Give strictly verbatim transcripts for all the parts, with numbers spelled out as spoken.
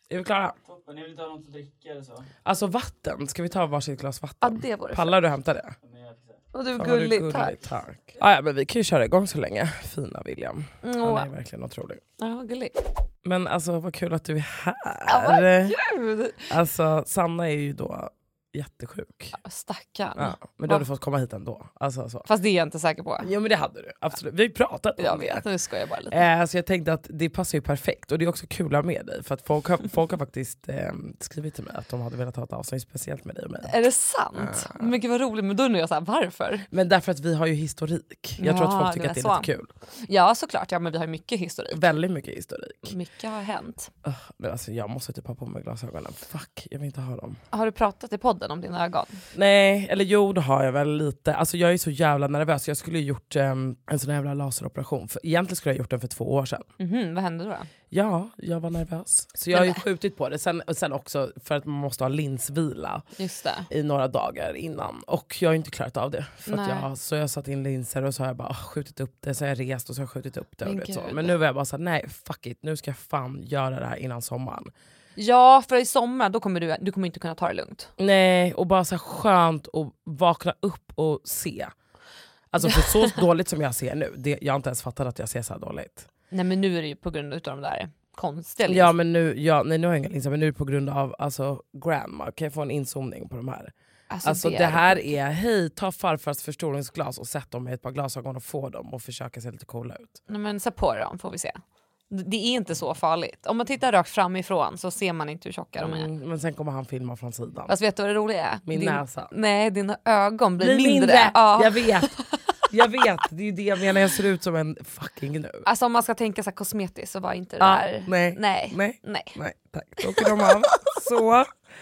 Är vi klara? Toppen, jag vill inte ha något att dricka eller så. Alltså vatten, ska vi ta varsitt glas vatten? Ja, det var det. Pallar du hämta det? Ja, men jag fixar. Och du är Fan, gullig, vad du tack. tack. Ah, ja, men vi kan ju köra igång så länge. Fina William. Mm, Han åh. är verkligen otrolig. Ja, gullig. Men alltså vad kul att du är här. Ja, vad kul. Alltså Sanna är ju då jättesjuk. Ja, stackarn. Ja, men du hade fått komma hit ändå. Alltså, så. Fast det är jag inte säker på. Ja men det hade du, absolut. Vi har ju pratat om Jag det. vet, nu ska jag bara lite. Eh, så jag tänkte att det passar ju perfekt. Och det är också kul att ha med dig. För att folk har, folk har faktiskt eh, skrivit till mig att de hade velat ha ett avsnitt speciellt med dig och mig. Är det sant? Ja. Men gud vad roligt, men då undrar jag så här, varför? Men därför att vi har ju historik. Jag tror Ja, att folk tycker det att det är är lite kul. Ja, såklart. Ja, men vi har mycket historik. Väldigt mycket historik. Mycket har hänt. Uh, men alltså jag måste typ ha på mig glasögonen. Fuck, jag vill inte ha dem. Har du pratat i podden om dina ögon? Nej, eller jo det har jag väl lite. Alltså jag är så jävla nervös. Jag skulle ju gjort um, en sån här jävla laseroperation. För, egentligen skulle jag gjort den för två år sedan. Mhm, vad hände då? Ja, jag var nervös. Så jag har ju skjutit på det. Sen, och sen också för att man måste ha linsvila Just det. i några dagar innan. Och jag har inte klarat av det. För att Nej. jag, så jag har satt in linser och så har jag bara skjutit upp det. Så har jag rest och så har jag skjutit upp det. Och Men det så. gud. Men nu var jag bara såhär, nej fuck it. Nu ska jag fan göra det här innan sommaren. Ja, för i sommar då kommer du, du kommer inte kunna ta det lugnt. Nej, och bara så här skönt att vakna upp och se. Alltså för så dåligt som jag ser nu. Det, jag har inte ens fattat att jag ser så här dåligt. Nej, men nu är det ju på grund av de där konstiga. Ja men nu, ja, nej, nu har jag inga linser, men nu är det på grund av alltså, grandma. Kan jag få en inzoomning på de här? Alltså, Alltså det, det är här är, hej ta farfars förstoringsglas och sätt dem i ett par glasögon och få dem och försöka se lite coola ut. Nej, men sätt på dem får vi se. Det är inte så farligt. Om man tittar rakt framifrån så ser man inte hur tjocka de är. Mm, men sen kommer han filma från sidan. Fast vet du vad det roliga är? Min Din, näsa. Nej, dina ögon blir, Blir mindre. mindre. Ja. Jag vet. Jag vet, det är ju det jag menar, jag ser ut som en fucking nu. Alltså om man ska tänka så här kosmetiskt så var inte det Ja, där. nej, Nej. nej, Nej. nej, tack. Då åker de av. Så.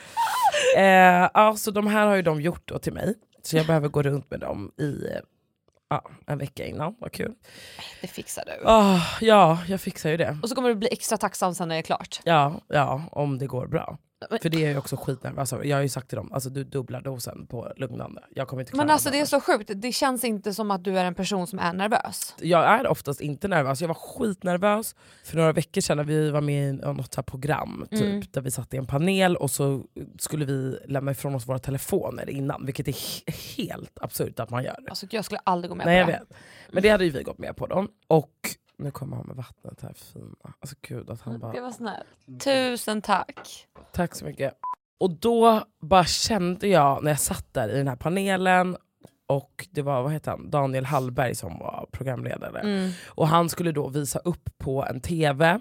Eh, ja, så de här har ju de gjort då till mig. Så jag behöver gå runt med dem i eh, ja, en vecka innan, vad kul. Det fixar du. Oh, ja, jag fixar ju det. Och så kommer du bli extra tacksam sen när det är klart. Ja, ja, om det går bra. Men, För det är jag ju också skitnervös över. Jag har ju sagt till dem, alltså du dubblar dosen på lugnande. Jag kommer inte klara men alltså det. det är så sjukt, det känns inte som att du är en person som är nervös. Jag är oftast inte nervös. Jag var skitnervös för några veckor sedan när vi var med i något så här program typ, Mm. där vi satt i en panel och så skulle vi lämna ifrån oss våra telefoner innan, vilket är he- helt absurt att man gör det. Alltså jag skulle aldrig gå med Nej, jag på det. vet. Men det hade ju vi gått med på då. Och nu kommer han med vattnet här fina. Alltså gud att han bara... Det var snällt. Tusen tack. Tack så mycket. Och då bara kände jag när jag satt där i den här panelen och det var, vad heter han, Daniel Hallberg som var programledare. Mm. Och han skulle då visa upp på en tv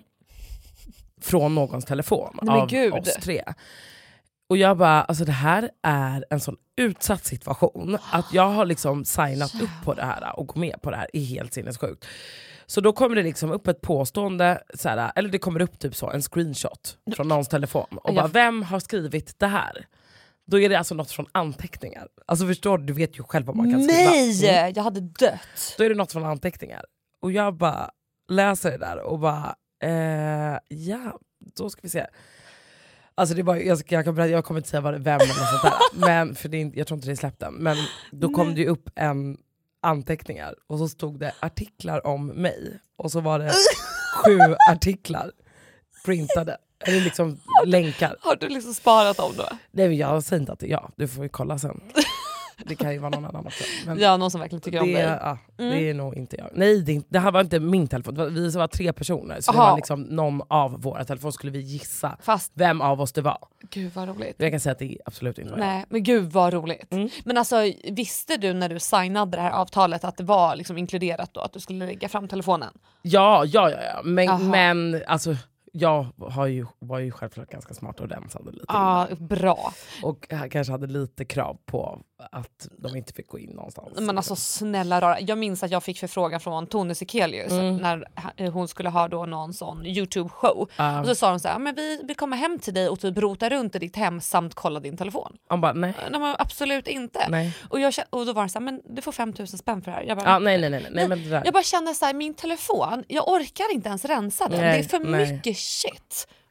från någons telefon. Nej, men av gud. oss tre. Och jag bara, alltså det här är en sån utsatt situation att jag har liksom signat upp på det här och gå med på det här är helt sinnessjukt. Så då kommer det liksom upp ett påstående, såhär, eller det kommer upp typ så en screenshot från någons telefon och bara, vem har skrivit det här? Då är det alltså något från anteckningar. Alltså förstår du, du vet ju själv vad man kan skriva. Nej, Mm. jag hade dött. Då är det något från anteckningar. Och jag bara läser det där och bara, eh, ja, då ska vi se. Alltså det var, jag, ska, jag, kan, jag kommer inte säga vad det, vem eller sånt där. Men, för det är, jag tror inte det är släppt än. Men då kom Nej. det ju upp en anteckningar och så stod det artiklar om mig. Och så var det sju artiklar printade. Eller liksom länkar. Har du liksom sparat dem då? Nej, men jag säger inte att det är jag. Du får ju kolla sen. Det kan ju vara någon annan också. Men ja, någon som verkligen tycker det, om dig. Ja, mm. det är nog inte jag. Nej, det, det här var inte min telefon. Det var, vi var tre personer. Så Aha. det var liksom någon av våra telefoner skulle vi gissa Fast, vem av oss det var. Gud vad roligt. Jag kan säga att det är absolut inte var Nej, jag. men gud vad roligt. Mm. Men alltså, visste du när du signade det här avtalet att det var liksom inkluderat då? Att du skulle lägga fram telefonen? Ja, ja, ja. ja. Men, Aha. men alltså... Jag har ju, var ju självklart ganska smart och rensade lite. Ja, ah, bra. Och jag kanske hade lite krav på att de inte fick gå in någonstans. Men alltså snälla rara. Jag minns att jag fick förfrågan från Tone Sekelius mm. när hon skulle ha då någon sån YouTube-show. Um, och så sa de så här, men vi vill komma hem till dig och typ rota runt i ditt hem samt kolla din telefon. Han bara, nej. Nej, men absolut inte. Nej. Och, jag, och då var det så här, men du får fem tusen spänn för det här. Jag bara, ah, nej, nej, nej, nej, nej, men det där. Jag bara känner så här, min telefon, jag orkar inte ens rensa den. Nej, det är för nej. mycket shit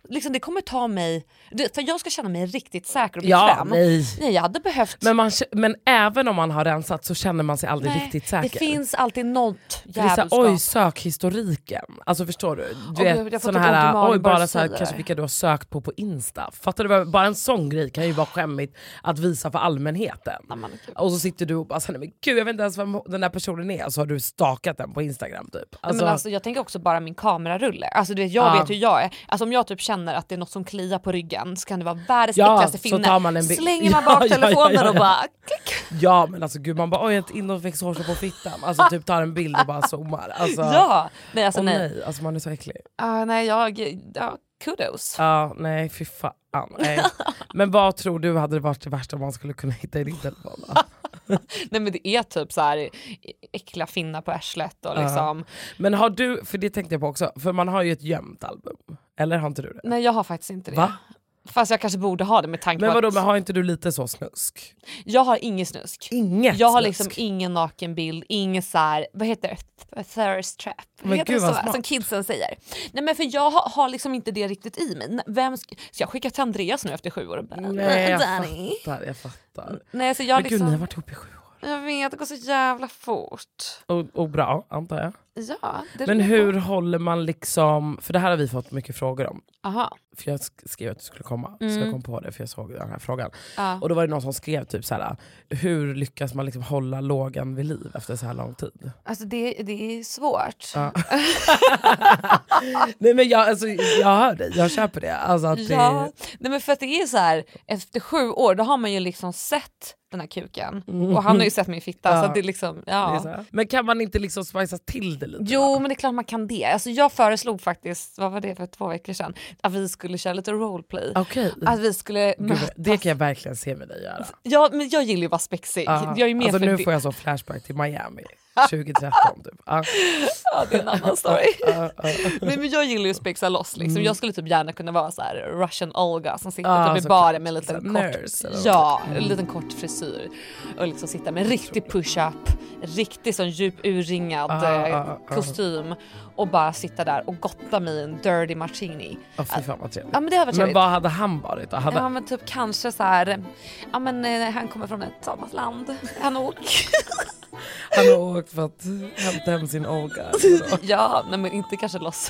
liksom det kommer ta mig, för jag ska känna mig riktigt säker och bekväm. Ja, nej. nej, jag hade behövt. Men, man, men även om man har rensat så känner man sig aldrig nej, riktigt säker. Det finns alltid något jävelskap. Oj, sökhistoriken. Alltså förstår du? Du oh, vet såna här, oj bara så här, det. kanske vilka du har sökt på på Insta. Fattar du? Bara en sån grej kan ju vara skämmigt att visa för allmänheten. Nej, man, och så sitter du och bara, nej men gud jag vet inte ens vem den där personen är. Så har du stakat den på Instagram typ. Alltså, men alltså, jag tänker också bara min kamerarulle. Alltså du vet, jag ja. vet hur jag är. Alltså om jag typ känner att det är något som kliar på ryggen så kan det vara världens ja, äckligaste finne. Man en slänger man bak ja, telefonen ja, ja, ja. och bara klick. Ja men alltså gud man bara oj ett inåtväxthår på fittan. Alltså typ tar en bild och bara zoomar. Alltså, ja, nej alltså oh, nej. nej. Alltså man är så äcklig. Uh, nej jag, ja, kudos. Ja uh, nej fy fan. Nej. Men vad tror du hade varit det värsta man skulle kunna hitta i din telefon? Nej men det är typ så här äckliga finnar på arslet och liksom. Uh. Men har du, för det tänkte jag på också, för man har ju ett gömt album. Eller har inte du det? Nej jag har faktiskt inte det. Va? Fast jag kanske borde ha det med tanke men på vadå, att... Men har inte du lite så snusk? Jag har ingen snusk. Inget Jag har snusk. liksom ingen nakenbild, ingen så här, vad heter det? Thirst trap. Men heter gud, det så? vad Som kidsen säger. Nej men för jag har, har liksom inte det riktigt i mig. Vem ska... Så jag skickar till Andreas nu efter sju år och bara, nej jag Danny. fattar, jag fattar. Nej, så jag men liksom... gud ni har varit ihop i sju år. Jag vet, det går så jävla fort. Och, och bra, antar jag. Ja, det men hur bra. Håller man liksom... För det här har vi fått mycket frågor om. Aha. För jag skrev att du skulle komma. Mm. Så jag kom på det för jag såg den här frågan. Ja. Och då var det någon som skrev typ så här: hur lyckas man liksom hålla lågan vid liv efter så här lång tid? Alltså det, det är svårt. Ja. Nej men jag, alltså, jag hör dig, jag köper det. Alltså att ja. det... Nej men för att det är så här, efter sju år då har man ju liksom sett den här kuken. Och han har ju sett min fitta. Ja. Så det är liksom, ja. Det är så. Men kan man inte liksom spicea till det lite? Jo då? Men det är klart man kan det. Alltså jag föreslog faktiskt, vad var det för två veckor sedan, att vi skulle köra lite roleplay. Okay. Att vi skulle Gud, det kan jag verkligen se med dig göra. Ja men jag gillar ju att vara spexig. Ja. Jag är med alltså för nu det. får jag så flashback till Miami tjugo tretton typ. Ja. Ja det är en annan story. uh, uh. Nej men jag gillar ju att spexa loss liksom. Mm. Jag skulle typ gärna kunna vara så här Russian Olga som sitter uh, typ i baren med en liten kort, nurse, ja, en liten kort frisyr och liksom sitta med en riktig push-up, riktigt sån djup urringad uh, uh, uh. kostym och bara sitta där och gotta mig en dirty martini. Oh, fy fan vad trevligt. Ja, men det men vad hade han varit då? Hade... Ja men typ kanske så här, ja men han kommer från ett annat land. Han åker. Han har åkt för att hämta hem sin Olga. Ja, nej men inte kanske loss.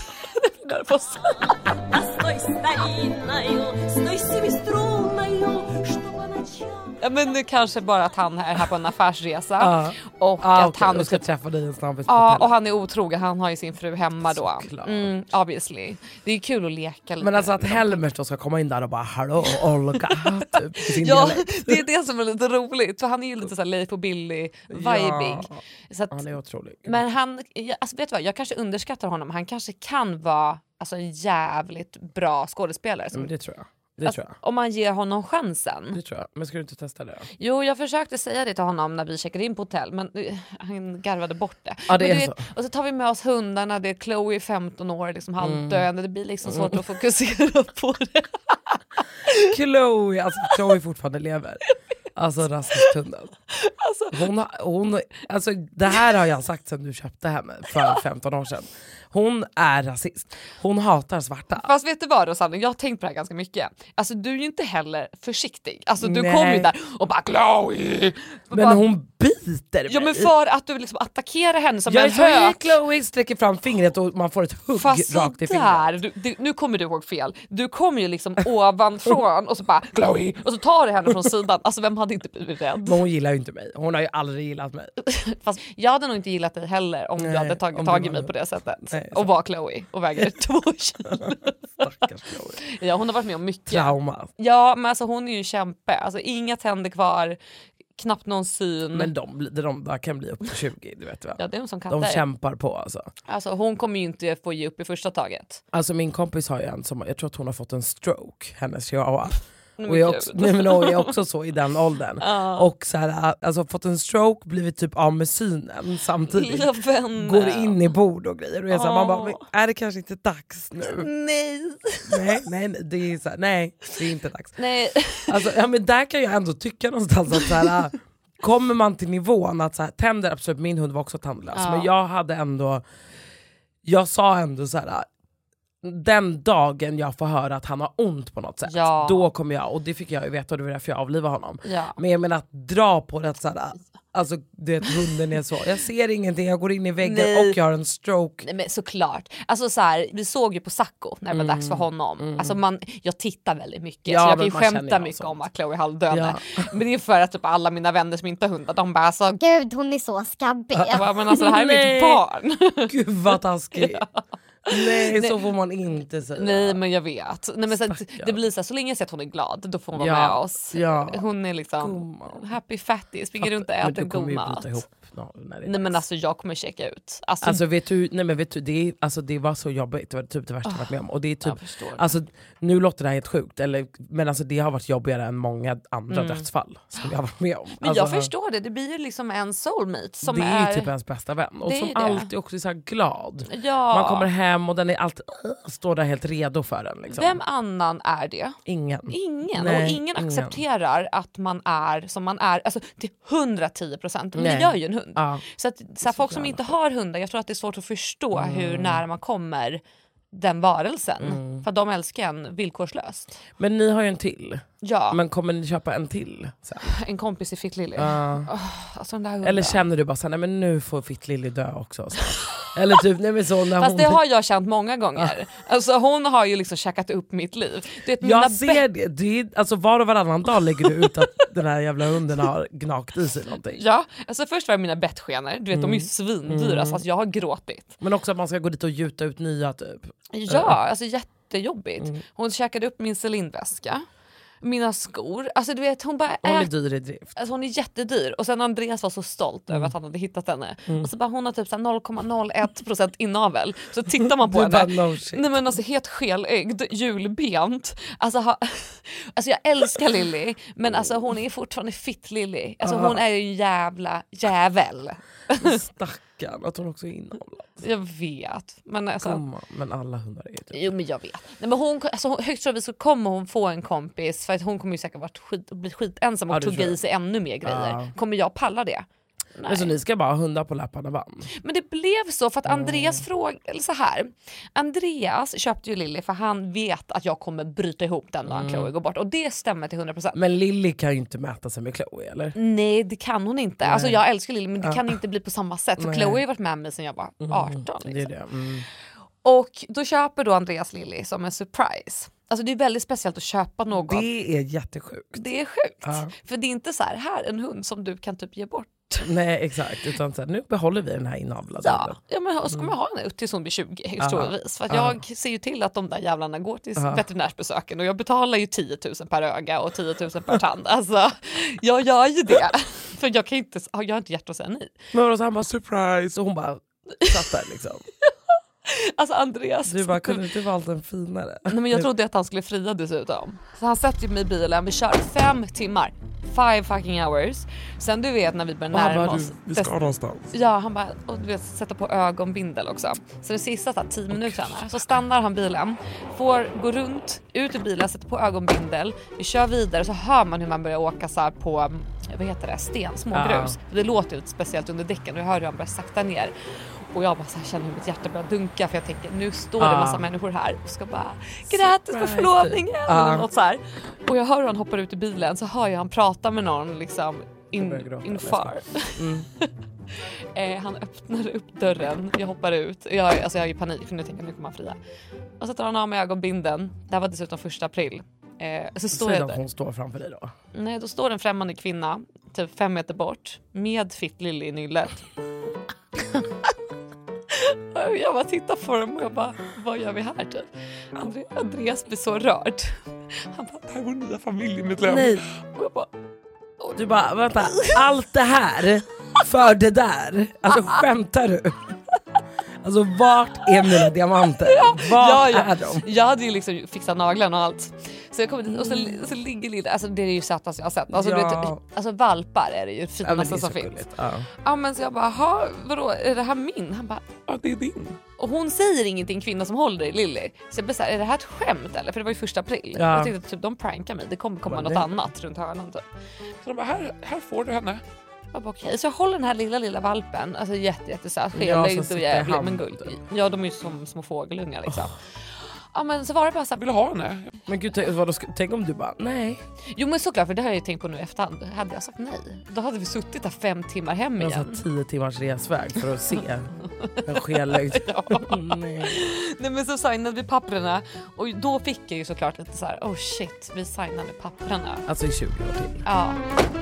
Ja, men nu kanske bara att han är här på en affärsresa ah. och ah, att okay. han och ska träffa dig en snabbis. Ja, och han är otrogen, han har ju sin fru hemma då. Såklart. Mm, obviously. Det är kul att leka lite. Men alltså att Helmers då ska komma in där och bara hallå Olga typ, sin ja, dialekt. det är det som är lite roligt för han är ju lite såhär Leif och Billy vibig. Ja, så att, han är otrolig. Men han, alltså vet du vad, jag kanske underskattar honom. Han kanske kan vara alltså, en jävligt bra skådespelare. Men det tror jag. Det alltså, tror jag. Om man ger honom chansen. Det tror jag. Men ska du inte testa det då? Jo, jag försökte säga det till honom när vi checkade in på hotell, men uh, han garvade bort det. Ja, det men är du så. vet, och så tar vi med oss hundarna, det är Chloe femton år, liksom halvdöende. Det blir liksom svårt mm. att fokusera på det. Chloe, alltså Chloe fortfarande lever. Alltså rasisthunden. Alltså. Hon, hon, alltså, det här har jag sagt sedan du köpte henne för femton år sedan. Hon är rasist. Hon hatar svarta. Fast vet du vad Rosanna, jag har tänkt på det här ganska mycket. Alltså du är ju inte heller försiktig. Alltså du Nej. kommer ju där och bara Chloe. Men bara, hon biter mig. Ja men för att du liksom attackerar henne som jag en hök. Chloe sträcker fram fingret och man får ett hugg fast rakt i fingret. Där, du, du, nu kommer du ihåg fel. Du kommer ju liksom ovanifrån och så bara Chloe. Och så tar du henne från sidan. Alltså vem hade inte blivit rädd? Men hon gillar ju inte mig. Hon har ju aldrig gillat mig. Fast jag hade nog inte gillat dig heller om Nej, du hade tagit tag i mig på det sättet. Nej, och var Chloe och väger två kilo. Stackars Chloe. Ja, hon har varit med om mycket. Trauma. Ja, men alltså hon är ju en kämpe. Alltså inga tänder kvar, knappt någon syn. Men de, de, de där kan bli upp till tjugo, du vet väl. Ja, det är hon som katter. De kämpar på alltså. Alltså hon kommer ju inte få ge upp i första taget. Alltså min kompis har ju en som, jag tror att hon har fått en stroke, hennes chihuahua. Mm, och jag också, nej, men hon är också så i den åldern. Uh. Och så här, alltså fått en stroke, blivit typ av med synen samtidigt. Går in i bord och grejer. Och jag, så här, uh. man bara, men är det kanske inte dags nu? Nej. Nej, nej, nej, det är så här, nej, det är inte dags. Nej. Alltså, ja, men där kan jag ändå tycka någonstans att så här, kommer man till nivån att så här, tänder, absolut, min hund var också tandlös. Uh. Men jag hade ändå, jag sa ändå så här. den dagen jag får höra att han har ont på något sätt, ja. då kommer jag, och det fick jag ju veta och det var därför jag avlivade honom. Ja. Men jag menar att dra på det såhär, alltså det, hunden är så, jag ser ingenting, jag går in i väggen Nej. och jag har en stroke. Nej, men såklart, alltså så här, vi såg ju på Sacco när det var mm. dags för honom. Mm. Alltså man, jag tittar väldigt mycket, ja, så jag kan ju skämta mycket sånt. om att Chloe är halvdöende. Ja. Men det är för att typ alla mina vänner som inte har hundar, de bara alltså, gud hon är så skabbig. Men alltså det här är mitt barn. Gud vad taskigt. Ja. Nej, Nej, så får man inte säga. Nej, men jag vet. Nej, men så, det blir så här, så länge jag ser att hon är glad, då får hon vara ja, med oss. Ja. Hon är liksom Gumma. happy fatty, springer runt och äter god mat. No, nej men alltså jag kommer checka ut. Alltså, alltså vet du, nej men vet du, det, är, alltså, det var så jobbigt, det var typ det värsta jag varit med om. Och det är typ, alltså, nu låter det här helt sjukt, eller, men alltså, det har varit jobbigare än många andra mm. dödsfall som jag har varit med om. Men alltså, jag förstår det, det blir ju liksom en soulmate som det är... är typ ens bästa vän. Och som alltid också är så här glad. Ja. Man kommer hem och den är alltid, uh, står där helt redo för en. Liksom. Vem annan är det? Ingen. Ingen. Nej, och ingen, ingen accepterar att man är som man är, alltså till hundratio procent. Men det gör ju en hund. Ja. Så att så här, folk som inte har hundar, jag tror att det är svårt att förstå mm. hur nära man kommer den varelsen. Mm. För de älskar en villkorslöst. Men ni har ju en till. Ja. Men kommer ni köpa en till sen? En kompis i Fittlilly. Uh. Oh, alltså den där Eller känner du bara så här, nej men nu får Fittlilly dö också. Så. Eller typ, nej men så när Fast hon... det har jag känt många gånger. Alltså hon har ju liksom käkat upp mitt liv. Du vet, jag ser det. det är, alltså var och varannan dag lägger du ut att den här jävla hunden har gnagt i sig någonting. Ja, alltså först var det mina bettskenor. Du vet, mm. de är ju svindyra mm. så alltså, jag har gråtit. Men också att man ska gå dit och gjuta ut nya typ. Ja, alltså jättejobbigt. Mm. Hon käkade upp min Celine-väska. Mina skor, alltså du vet hon bara hon är dyr i drift. Alltså hon är jättedyr och sen Andreas var så stolt mm. över att han hade hittat henne mm. och så bara hon har typ så noll komma noll ett procent inavel så tittar man på henne no nej men alltså helt skelögd, julbent alltså, ha, alltså jag älskar Lily men alltså hon är fortfarande fit Lily alltså hon är ju en jävla jävel. Stackarn, att hon också är inavlad. Jag vet. Men, alltså, Komma, men alla hundar är ju typ. Jo men jag vet. Nej, men hon, alltså, högst troligtvis så kommer hon få en kompis för att hon kommer ju säkert varit skit, bli skitensam och ja, tugga i sig ännu mer grejer. Ja. Kommer jag palla det? Nej. Men så ni ska bara ha hundar på läpparna band. Men det blev så för att Andreas mm. frågade, eller så här. Andreas köpte ju Lily för han vet att jag kommer bryta ihop den när mm. Chloe går bort. Och det stämmer till hundra procent. Men Lily kan ju inte mäta sig med Chloe, eller? Nej, det kan hon inte. Nej. Alltså jag älskar Lily men det ja. kan inte bli på samma sätt. För Nej. Chloe har ju varit med mig sedan jag var arton. Liksom. Det är det. Mm. Och då köper då Andreas Lily som en surprise. Alltså det är väldigt speciellt att köpa något. Det är jättesjukt. Det är sjukt. Ja. För det är inte så här, här en hund som du kan typ ge bort. Nej exakt, utan så här, nu behåller vi den här inavlade. Ja, ja men och så kommer jag ha den tills hon blir tjugo troligtvis. För att jag ser ju till att de där jävlarna går till Aha. veterinärsbesöken och jag betalar ju tio tusen per öga och tio tusen per tand. Alltså, jag gör ju det. För jag kan inte, jag har inte hjärta att säga nej. Men så han bara surprise och hon bara satt där liksom. Alltså Andreas. Du bara, kunde inte valt en finare? Nej men jag trodde att han skulle fria dessutom. Så han sätter mig i bilen, vi kör fem timmar. Five fucking hours. Sen du vet när vi börjar närma bara, oss. Du, vi ska någonstans. Ja, han bara, och du vet, sätta på ögonbindel också. Så det sista tar tio minuter så stannar han bilen. Får gå runt, ut ur bilen, sätta på ögonbindel. Vi kör vidare så hör man hur man börjar åka så här på, vad heter det, sten, små ja. grus. Det låter ju speciellt under däcken och jag hör hur han börjar sakta ner. Och jag bara så här, känner hur mitt hjärta börjar dunka för jag tänker, nu står det massa ah. människor här och ska bara, grattis på förlovningen ah. eller något så här. Och jag hör hur han hoppar ut i bilen så hör jag han prata med någon liksom in, inför. Mm. eh, han öppnar upp dörren, jag hoppar ut. Jag, alltså jag har ju panik för nu tänker jag, nu kommer han fria. Och så tar han av mig ögonbinden. Det här var dessutom första april. Eh, så står jag där. Hon står framför dig då? Nej, då står en främmande kvinna typ fem meter bort med Fitt Lily i nyllet. Jag bara tittar på dem och jag bara, vad gör vi här typ? Andre, Andreas blir så rörd. Han bara, det här är vår nya familjemedlem. Nej. Och jag bara, och du bara, vänta, allt det här för det där? Alltså skämtar du? Alltså vart är mina diamanter? Ja, vart ja, ja. är de? Jag hade ju liksom fixat naglarna och allt. Så jag kommer dit och så, så ligger lite, alltså det är ju sötast jag har sett. Alltså, ja. vet, alltså valpar är det ju finaste ja, som finns. Ja. ja men så jag bara, ha, vadå, är det här min? Han bara, ja det är din. Och hon säger ingenting, kvinna som håller i Lily. Så jag bara såhär, är det här ett skämt eller? För det var ju första april. Ja. Jag tänkte typ, de prankar mig. Det kommer komma något det? annat runt hörnan typ. Så de bara, här, här får du henne. Jag bara, okej. Så jag håller den här lilla, lilla valpen. Alltså jätte, jättesöt. Skelögd och jävlig, men guld. Ja, de är ju som små fågelungar liksom. Oh. Ja men så var det bara så här, Vill du ha henne? Men gud, tänk, vadå, ska- tänk om du bara, nej. jo men såklart, för det har jag ju tänkt på nu i efterhand. Hade jag sagt nej, då hade vi suttit där fem timmar hem Jag igen. sa tio timmars resväg för att se en skelöjd. Ja. Nej. Nej men så signade vi papperna och då fick jag ju såklart lite så här: oh shit, vi signade papperna. Alltså i tjugo år till. Ja.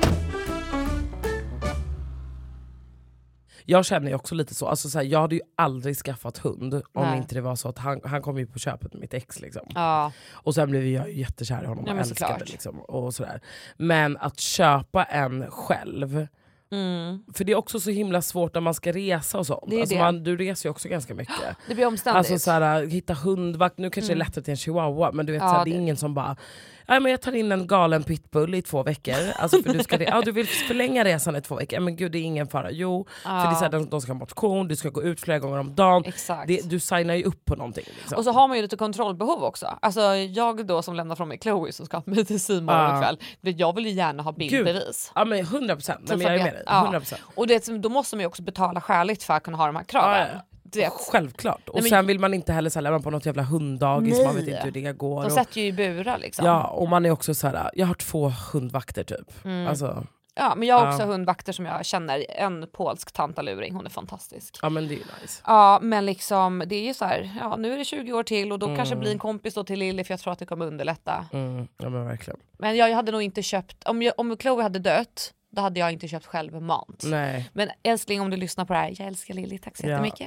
Jag känner ju också lite så, alltså så här, jag hade ju aldrig skaffat hund om Nej. inte det var så att han, han kom ju på köpet med mitt ex liksom. Ja. Och sen blev jag ju jättekär i honom Ja, och men älskade såklart. liksom, och sådär. Men att köpa en själv, Mm. för det är också så himla svårt när man ska resa och sånt. Det är Alltså det. man, du reser ju också ganska mycket. Det blir omständigt. Alltså såhär, hitta hundvakt, nu kanske Mm. det är lättare till en chihuahua, men du vet Ja, såhär, det är det- ingen som bara, ja, men jag tar in en galen pitbull i två veckor. Alltså för du, ska, ja, du vill förlänga resan i två veckor, ja, men gud det är ingen fara. Jo, Ja. för det är såhär, de, de ska ha motion, du ska gå ut flera gånger om dagen. Exakt. Det, du signar ju upp på någonting. Liksom. Och så har man ju lite kontrollbehov också. Alltså jag då som lämnar från mig Chloe som ska med till Simon Ja. ikväll. Jag vill ju gärna ha bildbevis. Ja men hundra procent, Så men jag är för med att- dig. ja. hundra procent. Och det, då måste man ju också betala skäligt för att kunna ha de här kraven. Ja, ja. Du vet, Självklart. Och Nej, men- sen vill man inte heller så här, lämna på något jävla hunddagis, Nej. man vet inte hur det går. de Och, sätter ju i burar liksom. ja, och man är också så här, jag har två hundvakter typ. Mm. Alltså, Ja, men jag har också Ja. hundvakter som jag känner. En polsk tantaluring, hon är fantastisk. ja men det är ju nice. Ja, men liksom det är ju så här, ja nu är det tjugo år till och då Mm. kanske blir en kompis då till Lilly, för jag tror att det kommer underlätta. Mm, ja men verkligen. Men jag, jag hade nog inte köpt, om, jag, om Chloe hade dött, då hade jag inte köpt själv mat. Nej. Men älskling, om du lyssnar på det här, jag älskar Lilly, tack så Ja. jättemycket.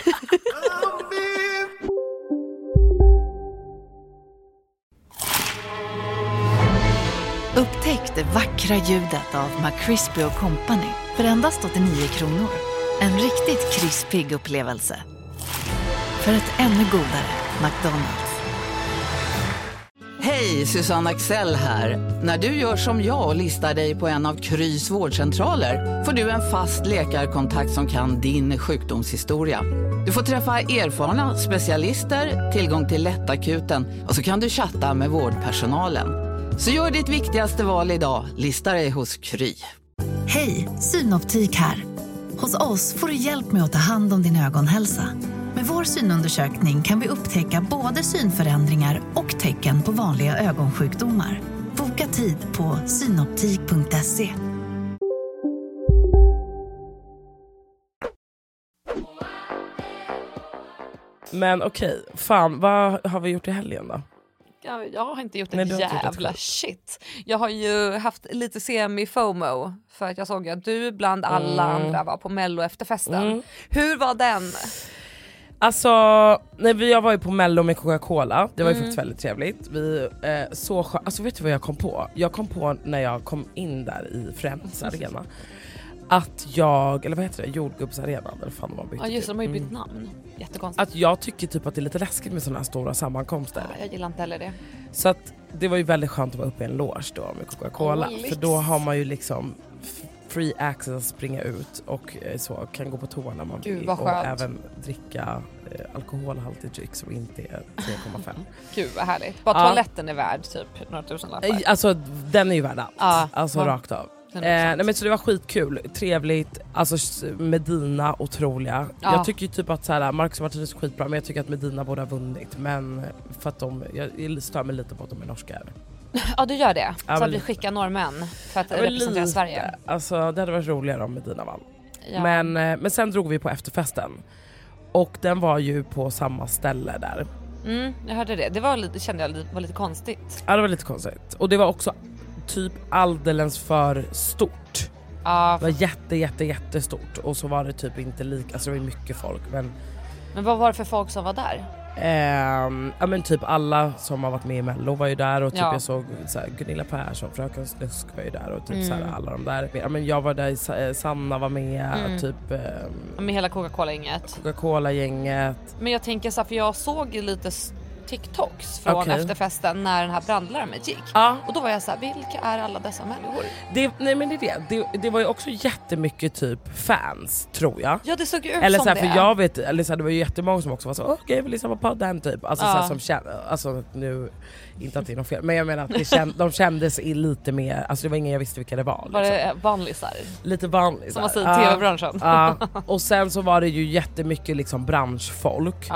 Upptäck det vackra ljudet av McCrispy och Company för endast åttionio kronor. En riktigt krispig upplevelse. För ett ännu godare McDonald's. Hej, Susanne Axel här. När du gör som jag och listar dig på en av Krys vårdcentraler får du en fast läkarkontakt som kan din sjukdomshistoria. Du får träffa erfarna specialister, tillgång till lättakuten och så kan du chatta med vårdpersonalen. Så gör ditt viktigaste val idag, lista dig hos Kry. Hej, Synoptik här. Hos oss får du hjälp med att ta hand om din ögonhälsa. Med vår synundersökning kan vi upptäcka både synförändringar och tecken på vanliga ögonsjukdomar. Boka tid på synoptik punkt se. Men okej, fan vad har vi gjort i helgen då? Jag, jag har inte gjort en Nej, du har inte gjort jävla ett shit. Jag har ju haft lite semi-FOMO för att jag såg att du bland alla Mm. andra var på Mello efterfesten. Mm. Hur var den? Alltså, nej, vi- jag var ju på Mello med Coca-Cola, det var ju Mm. faktiskt väldigt trevligt. Vi, eh, så skö- alltså vet du vad jag kom på? Jag kom på när jag kom in där i Friends Arena att jag, eller vad heter det, jordgubbsarenan eller fan vad man bytte Ja just det, de har ju till. bytt Mm. namn. Jättekonstigt. Att jag tycker typ att det är lite läskigt med sådana här stora sammankomster. Ja, jag gillar inte heller det. Så att det var ju väldigt skönt att vara uppe i en loge då med Coca-Cola. Åh, lyx. För då har man ju liksom f- free access att springa ut och eh, så kan gå på toa när man Gud, vill. vad Och skönt. även dricka eh, alkoholhaltig dryck som inte är tre komma fem. Gud vad härligt. Bara Ja. toaletten är värd typ några tusen lappar. Eh, Alltså den är ju värd allt. Ja. Alltså Ja. rakt av. Eh, hundra procent. nej men så det var skitkul, trevligt, alltså s- Medina otroliga. Ja. Jag tycker ju typ att såhär, Marcus och Martinus är skitbra men jag tycker att Medina borde ha vunnit. Men för att de, jag stör mig lite på att de är norska. Ja du gör det. Ja, Så men att vi lite. skickar norrmän för att Ja, men representera lite. Sverige. Alltså det hade varit roligare om Medina vann. Ja. Men, eh, men sen drog vi på efterfesten. Och den var ju på samma ställe där. Mm, jag hörde det. Det var lite, kände jag var lite konstigt. Ja det var lite konstigt. Och det var också typ alldeles för stort. Ja, Det var jätte jätte jättestort. Och så var det typ inte lika, alltså det var mycket folk. Men, men vad var det för folk som var där? ehm, ja men typ alla som har varit med i Mello var ju där. Och typ Ja. jag såg så här, Gunilla Persson, Fröken Snusk var ju där. Och typ Mm. så här, alla de där. Ja, men jag var där, Sa- eh, Sanna var med. Mm. Typ ehm, Med hela Coca-Cola-inget. Coca-Cola-gänget. Men jag tänker så här, för jag såg ju lite s- TikToks från Okej. efterfesten när den här brandlarmet gick. Ja. Och då var jag så här, vilka är alla dessa människor? Det, nej men det är det. det. Det var ju också jättemycket typ fans, tror jag. Ja det såg ju ut Eller som så här, det. för jag vet, eller så här, det var ju jättemånga som också var så okej okay, jag vill lyssna på den typ. Alltså, Ja. så här, som kände, alltså nu, inte att det är något fel, men jag menar att det känd, de kändes i lite mer, alltså det var ingen jag visste vilka det var. Var Liksom. det vanlisar? Lite vanligt. Som man så här. säger i Ja, tv-branschen. ja. Och sen så var det ju jättemycket liksom branschfolk. Ja.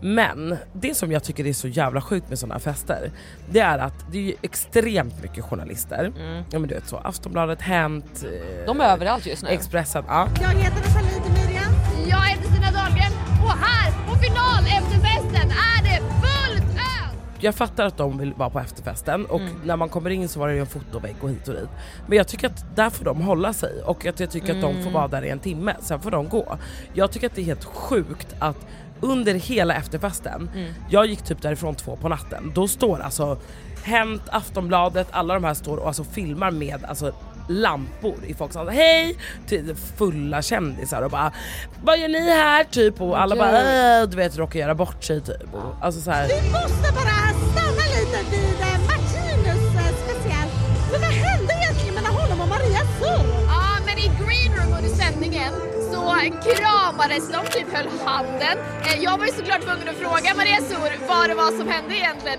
Men det som jag tycker är så jävla sjukt med sådana här fester, det är att det är ju extremt mycket journalister. Mm. Ja men du vet så, Aftonbladet, Hänt, eh, de är överallt just nu. Expressen, ja. Jag heter Nathalie Miriam. Jag heter Stina Dahlgren. Och här på final efterfesten är det fullt ös. Jag fattar att de vill vara på efterfesten och mm. när man kommer in så var det ju en fotovägg och hit och dit. Men jag tycker att där får de hålla sig och att jag tycker mm. att de får vara där i en timme, sen får de gå. Jag tycker att det är helt sjukt att under hela efterfesten, mm. jag gick typ därifrån två på natten, då står alltså Hänt, Aftonbladet, alla de här står och alltså filmar med alltså lampor i folk som hej till fulla kändisar och bara vad gör ni här typ och alla okay. bara äh, du vet råkar göra bort sig typ och, alltså så här. Vi måste bara stanna lite vid eh, Martinus eh, speciellt. Men vad hände egentligen mellan honom och Maria Sur? Ja men i green room under sändningen så kramades de, typ höll handen. eh, Jag var ju såklart tvungen att fråga Maria Sur vad det var som hände egentligen.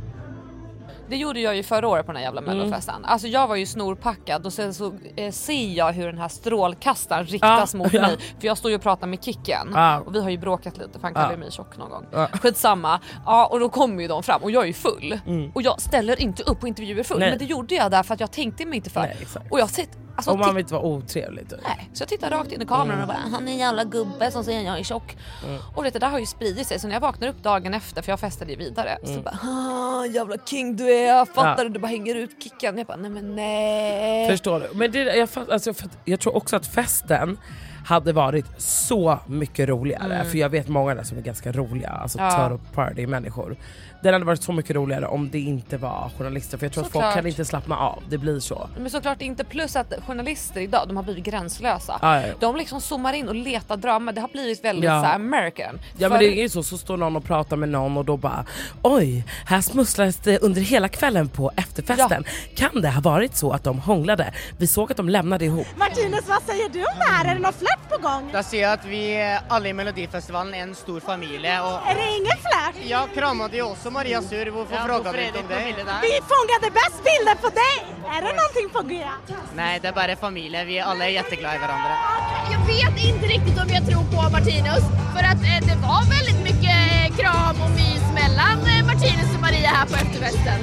Det gjorde jag ju förra året på den här jävla mellofesten. Mm. Alltså jag var ju snorpackad och sen så eh, ser jag hur den här strålkastaren riktas ah, mot ja. mig. För jag står ju och pratar med Kicken. Ah. Och vi har ju bråkat lite för han kallade ah. mig tjock någon gång. Ah. Skitsamma. Ja, och då kommer ju de fram och jag är ju full. Mm. Och jag ställer inte upp på intervjuer full. Nej. Men det gjorde jag där för att jag tänkte mig inte för. Nej, och jag sett alltså, och man vill inte vara otrevlig typ. Nej, så jag tittar rakt in i kameran mm. och bara han är en jävla gubbe som säger jag är tjock. Mm. Och det där har ju spridit sig så när jag vaknar upp dagen efter för jag festade ju vidare mm. så bara ah, jävla king du är, jag fattar ja. du bara hänger ut Kicken. Jag bara nej men nej. Förstår du? Men det, jag, alltså, för, jag tror också att festen hade varit så mycket roligare mm. för jag vet många där som är ganska roliga, alltså ja. third party människor. Den hade varit så mycket roligare om det inte var journalister för jag tror så att folk klart. kan inte slappna av, det blir så. Men såklart inte, plus att journalister idag de har blivit gränslösa. Ja, ja. De liksom zoomar in och letar drama, det har blivit väldigt ja. så här American. Ja för... men det är ju så, så står någon och pratar med någon och då bara oj, här smusslades det under hela kvällen på efterfesten. Ja. Kan det ha varit så att de hånglade? Vi såg att de lämnade ihop. Martinus, vad säger du om det här? Är det någon flört på gång? Jag ser att vi alla i Melodifestivalen är en stor familj. Och... Är det ingen flört? Jag kramade ju också Maria Sur, varför ja, frågade du inte om det? Vi fångade bäst bilder på dig! Är det någonting på G? Nej, det är bara familj, vi alla är jätteglada i varandra. Jag vet inte riktigt om jag tror på Martinus, för att eh, det var väldigt mycket kram och mys mellan eh, Martinus och Maria här på efterfesten.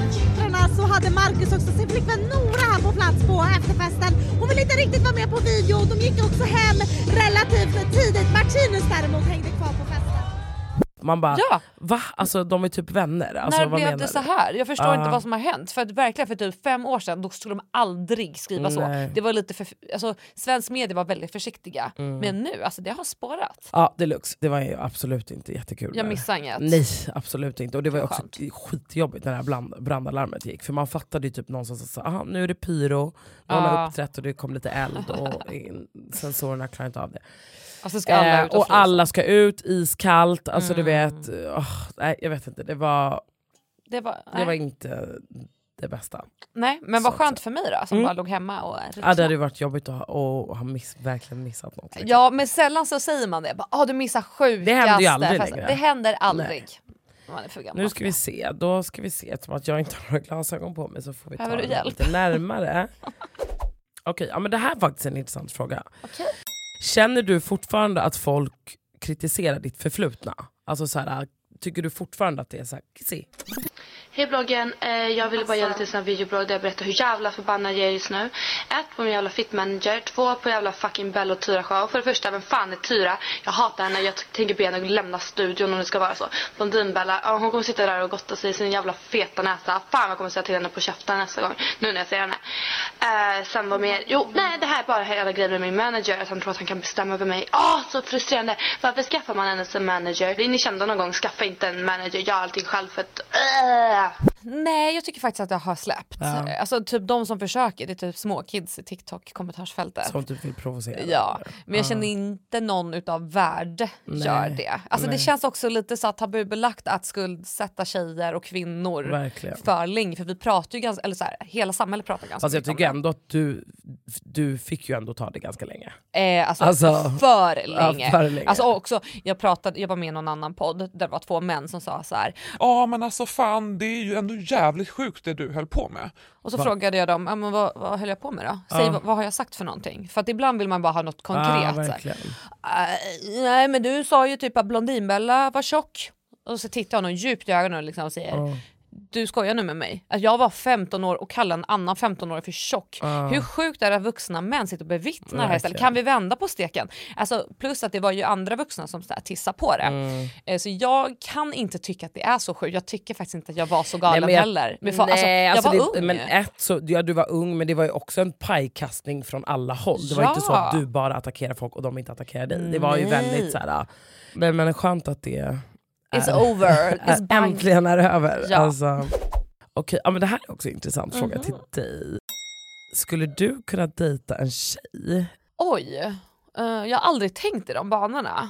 Så hade Marcus också sin flickvän Nora här på plats på efterfesten. Hon vill inte riktigt vara med på video. De gick också hem relativt tidigt. Martinus däremot hängde kvar på festen. Man bara, ja. va? Alltså de är typ vänner. Alltså, när vad blev menar det så här? Jag förstår uh. inte vad som har hänt. För att verkligen för typ fem år sedan då skulle de aldrig skriva Nej. så. Det var lite för, alltså, svensk media var väldigt försiktiga. Mm. Men nu, alltså det har spårat. Ja, deluxe. Det var ju absolut inte jättekul. Jag missade inget. Nej, absolut inte. Och det var ju också Skönt. skitjobbigt när det här brand, brandalarmet gick. För man fattade ju typ någonstans att säga, aha, nu är det pyro. Någon uh. har uppträtt och det kom lite eld. Och in, sensorerna klarar inte av det. Alltså ska alla eh, ut och, och alla ska ut, iskallt. Alltså mm. du vet, oh, nej jag vet inte. Det var, det var, det var inte det bästa. Nej, men vad skönt för mig då som mm. bara låg hemma och ja, det hade varit jobbigt att ha, och ha miss, verkligen missat något. Liksom. Ja, men sällan så säger man det. Bara, oh, du missar sjukaste. Det händer ju aldrig längre. Det händer aldrig. Man är för gammal. Nu ska vi se, då ska vi se. Eftersom att jag inte har några glasögon på mig så får vi ta det hjälp? lite närmare. Okej, okay, ja, men det här är faktiskt en intressant fråga. Okay. Känner du fortfarande att folk kritiserar ditt förflutna? Alltså så här, tycker du fortfarande att det är så här, se? Hej bloggen, eh, jag ville bara göra lite sån här videoblogg där jag berättar hur jävla förbannad jag är just nu. Ett, på min jävla fitmanager. Två, på jävla fucking Bell och Tyra show. För det första, vem fan är Tyra? Jag hatar henne, jag tänker be henne att lämna studion om det ska vara så. Blondinbella, ja, hon kommer sitta där och gotta sig i sin jävla feta näsa. Fan, jag kommer säga till henne på käften nästa gång. Nu när jag ser henne. Eh, sen var mer, jo, nej, det här är bara hela grejen med min manager. Att han tror att han kan bestämma över mig. Åh, oh, så frustrerande. Varför skaffar man henne som manager? Det är ni kända någon gång, skaffa inte en manager. Gör allting själv för att... Uh. Nej, jag tycker faktiskt att jag har släppt. Ja. Alltså typ de som försöker, det är typ små kids i TikTok-kommentarsfältet. Som typ vill provocera. Ja, men jag känner inte någon utav värde Nej. gör det. Alltså Nej. det känns också lite så tabubelagt att skuldsätta tjejer och kvinnor Verkligen. för länge. För vi pratar ju ganska, eller så här, hela samhället pratar ganska alltså, jag tycker ändå att du, du fick ju ändå ta det ganska länge. Eh, alltså, Alltså, för länge. Ja, för länge. Alltså också, jag, pratade, jag var med i någon annan podd där det var två män som sa så här. Ja men alltså fan, det är ju ändå jävligt sjukt det du höll på med. Och så Va? frågade jag dem, ja, men vad, vad höll jag på med då? Säg, Ja. vad, vad har jag sagt för någonting? För att ibland vill man bara ha något konkret. Ja, så här. verkligen. Uh, nej men du sa ju typ att Blondinbella var tjock. Och så tittar hon djupt i ögonen och, liksom och säger Ja. du skojar nu med mig. Att jag var femton år och kallade en annan femton-årig för tjock. Ja. Hur sjukt är det att vuxna män sitter och bevittnar det här Verkligen. istället? Kan vi vända på steken? Alltså, plus att det var ju andra vuxna som så här tissar på det. Mm. Eh, Så jag kan inte tycka att det är så sjukt. Jag tycker faktiskt inte att jag var så galen Nej, men jag- heller. Men för, Nej, alltså, jag alltså var det, ung. men ett, så, ja, du var ung, men det var ju också en pajkastning från alla håll. Det var Ja. inte så att du bara attackerade folk och de inte attackerade dig. Det var ju Nej. väldigt så här. Men, men skönt att det It's är, over. It's är, bang. äntligen är över. Ja. Alltså, okej, ja, men det här är också en intressant fråga Mhm. till dig. Skulle du kunna dejta en tjej? Oj, eh, jag har aldrig tänkt i de banorna.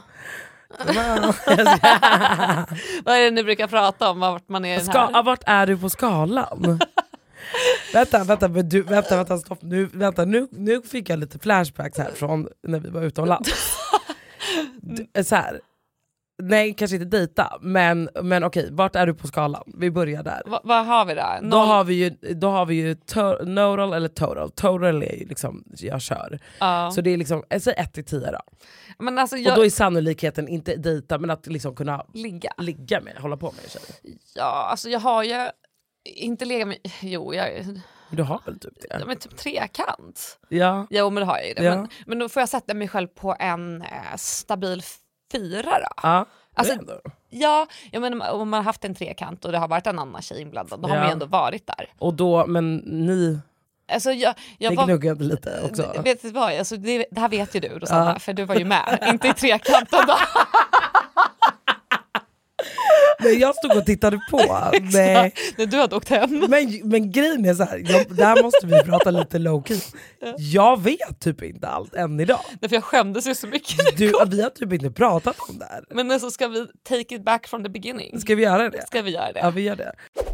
Vad är det ni brukar prata om? Vart man är i den Ska, här? ja, vart är du på skalan? vänta, vänta, men du, vänta, vänta, stopp. Nu, vänta nu, nu fick jag lite flashbacks här från när vi var utomlands. Du, så här. Nej, kanske inte dejta, men, men okej, vart är du på skalan? Vi börjar där. Va, vad har vi där? Då har vi ju, då har vi ju to- nodal eller total. Total är ju liksom, jag kör. Ja. Så det är liksom, jag säger ett till tio då. Men alltså Och jag, då är sannolikheten inte dejta, men att liksom kunna ligga. ligga med, hålla på med en tjej. Ja, alltså jag har ju inte legat med, jo jag, Du har väl typ det? ja, men typ trekant. Ja. Jo men det har jag ju det. Ja. Men, men då får jag sätta mig själv på en eh, stabil fyra då. Ja, Alltså, det är ändå. Ja, jag menar, om man har haft en trekant och det har varit en annan tjej inblandad, då har Ja. man ju ändå varit där. Och då, men ni, Alltså jag, jag ni var, gnuggade lite också. vet du vad, alltså det, det här vet ju du Rosanna, Ja. för du var ju med, inte i trekanten då. Nej, jag stod och tittade på. Nej. När du hade åkt hem. Men, men grejen är så här, jag, där måste vi prata lite low key. Jag vet typ inte allt än idag. Därför jag skämdes ju så mycket. Du, vi har typ inte pratat om det här. Men så ska vi take it back from the beginning. Ska vi göra det? Ska vi göra det? Ja, vi gör det.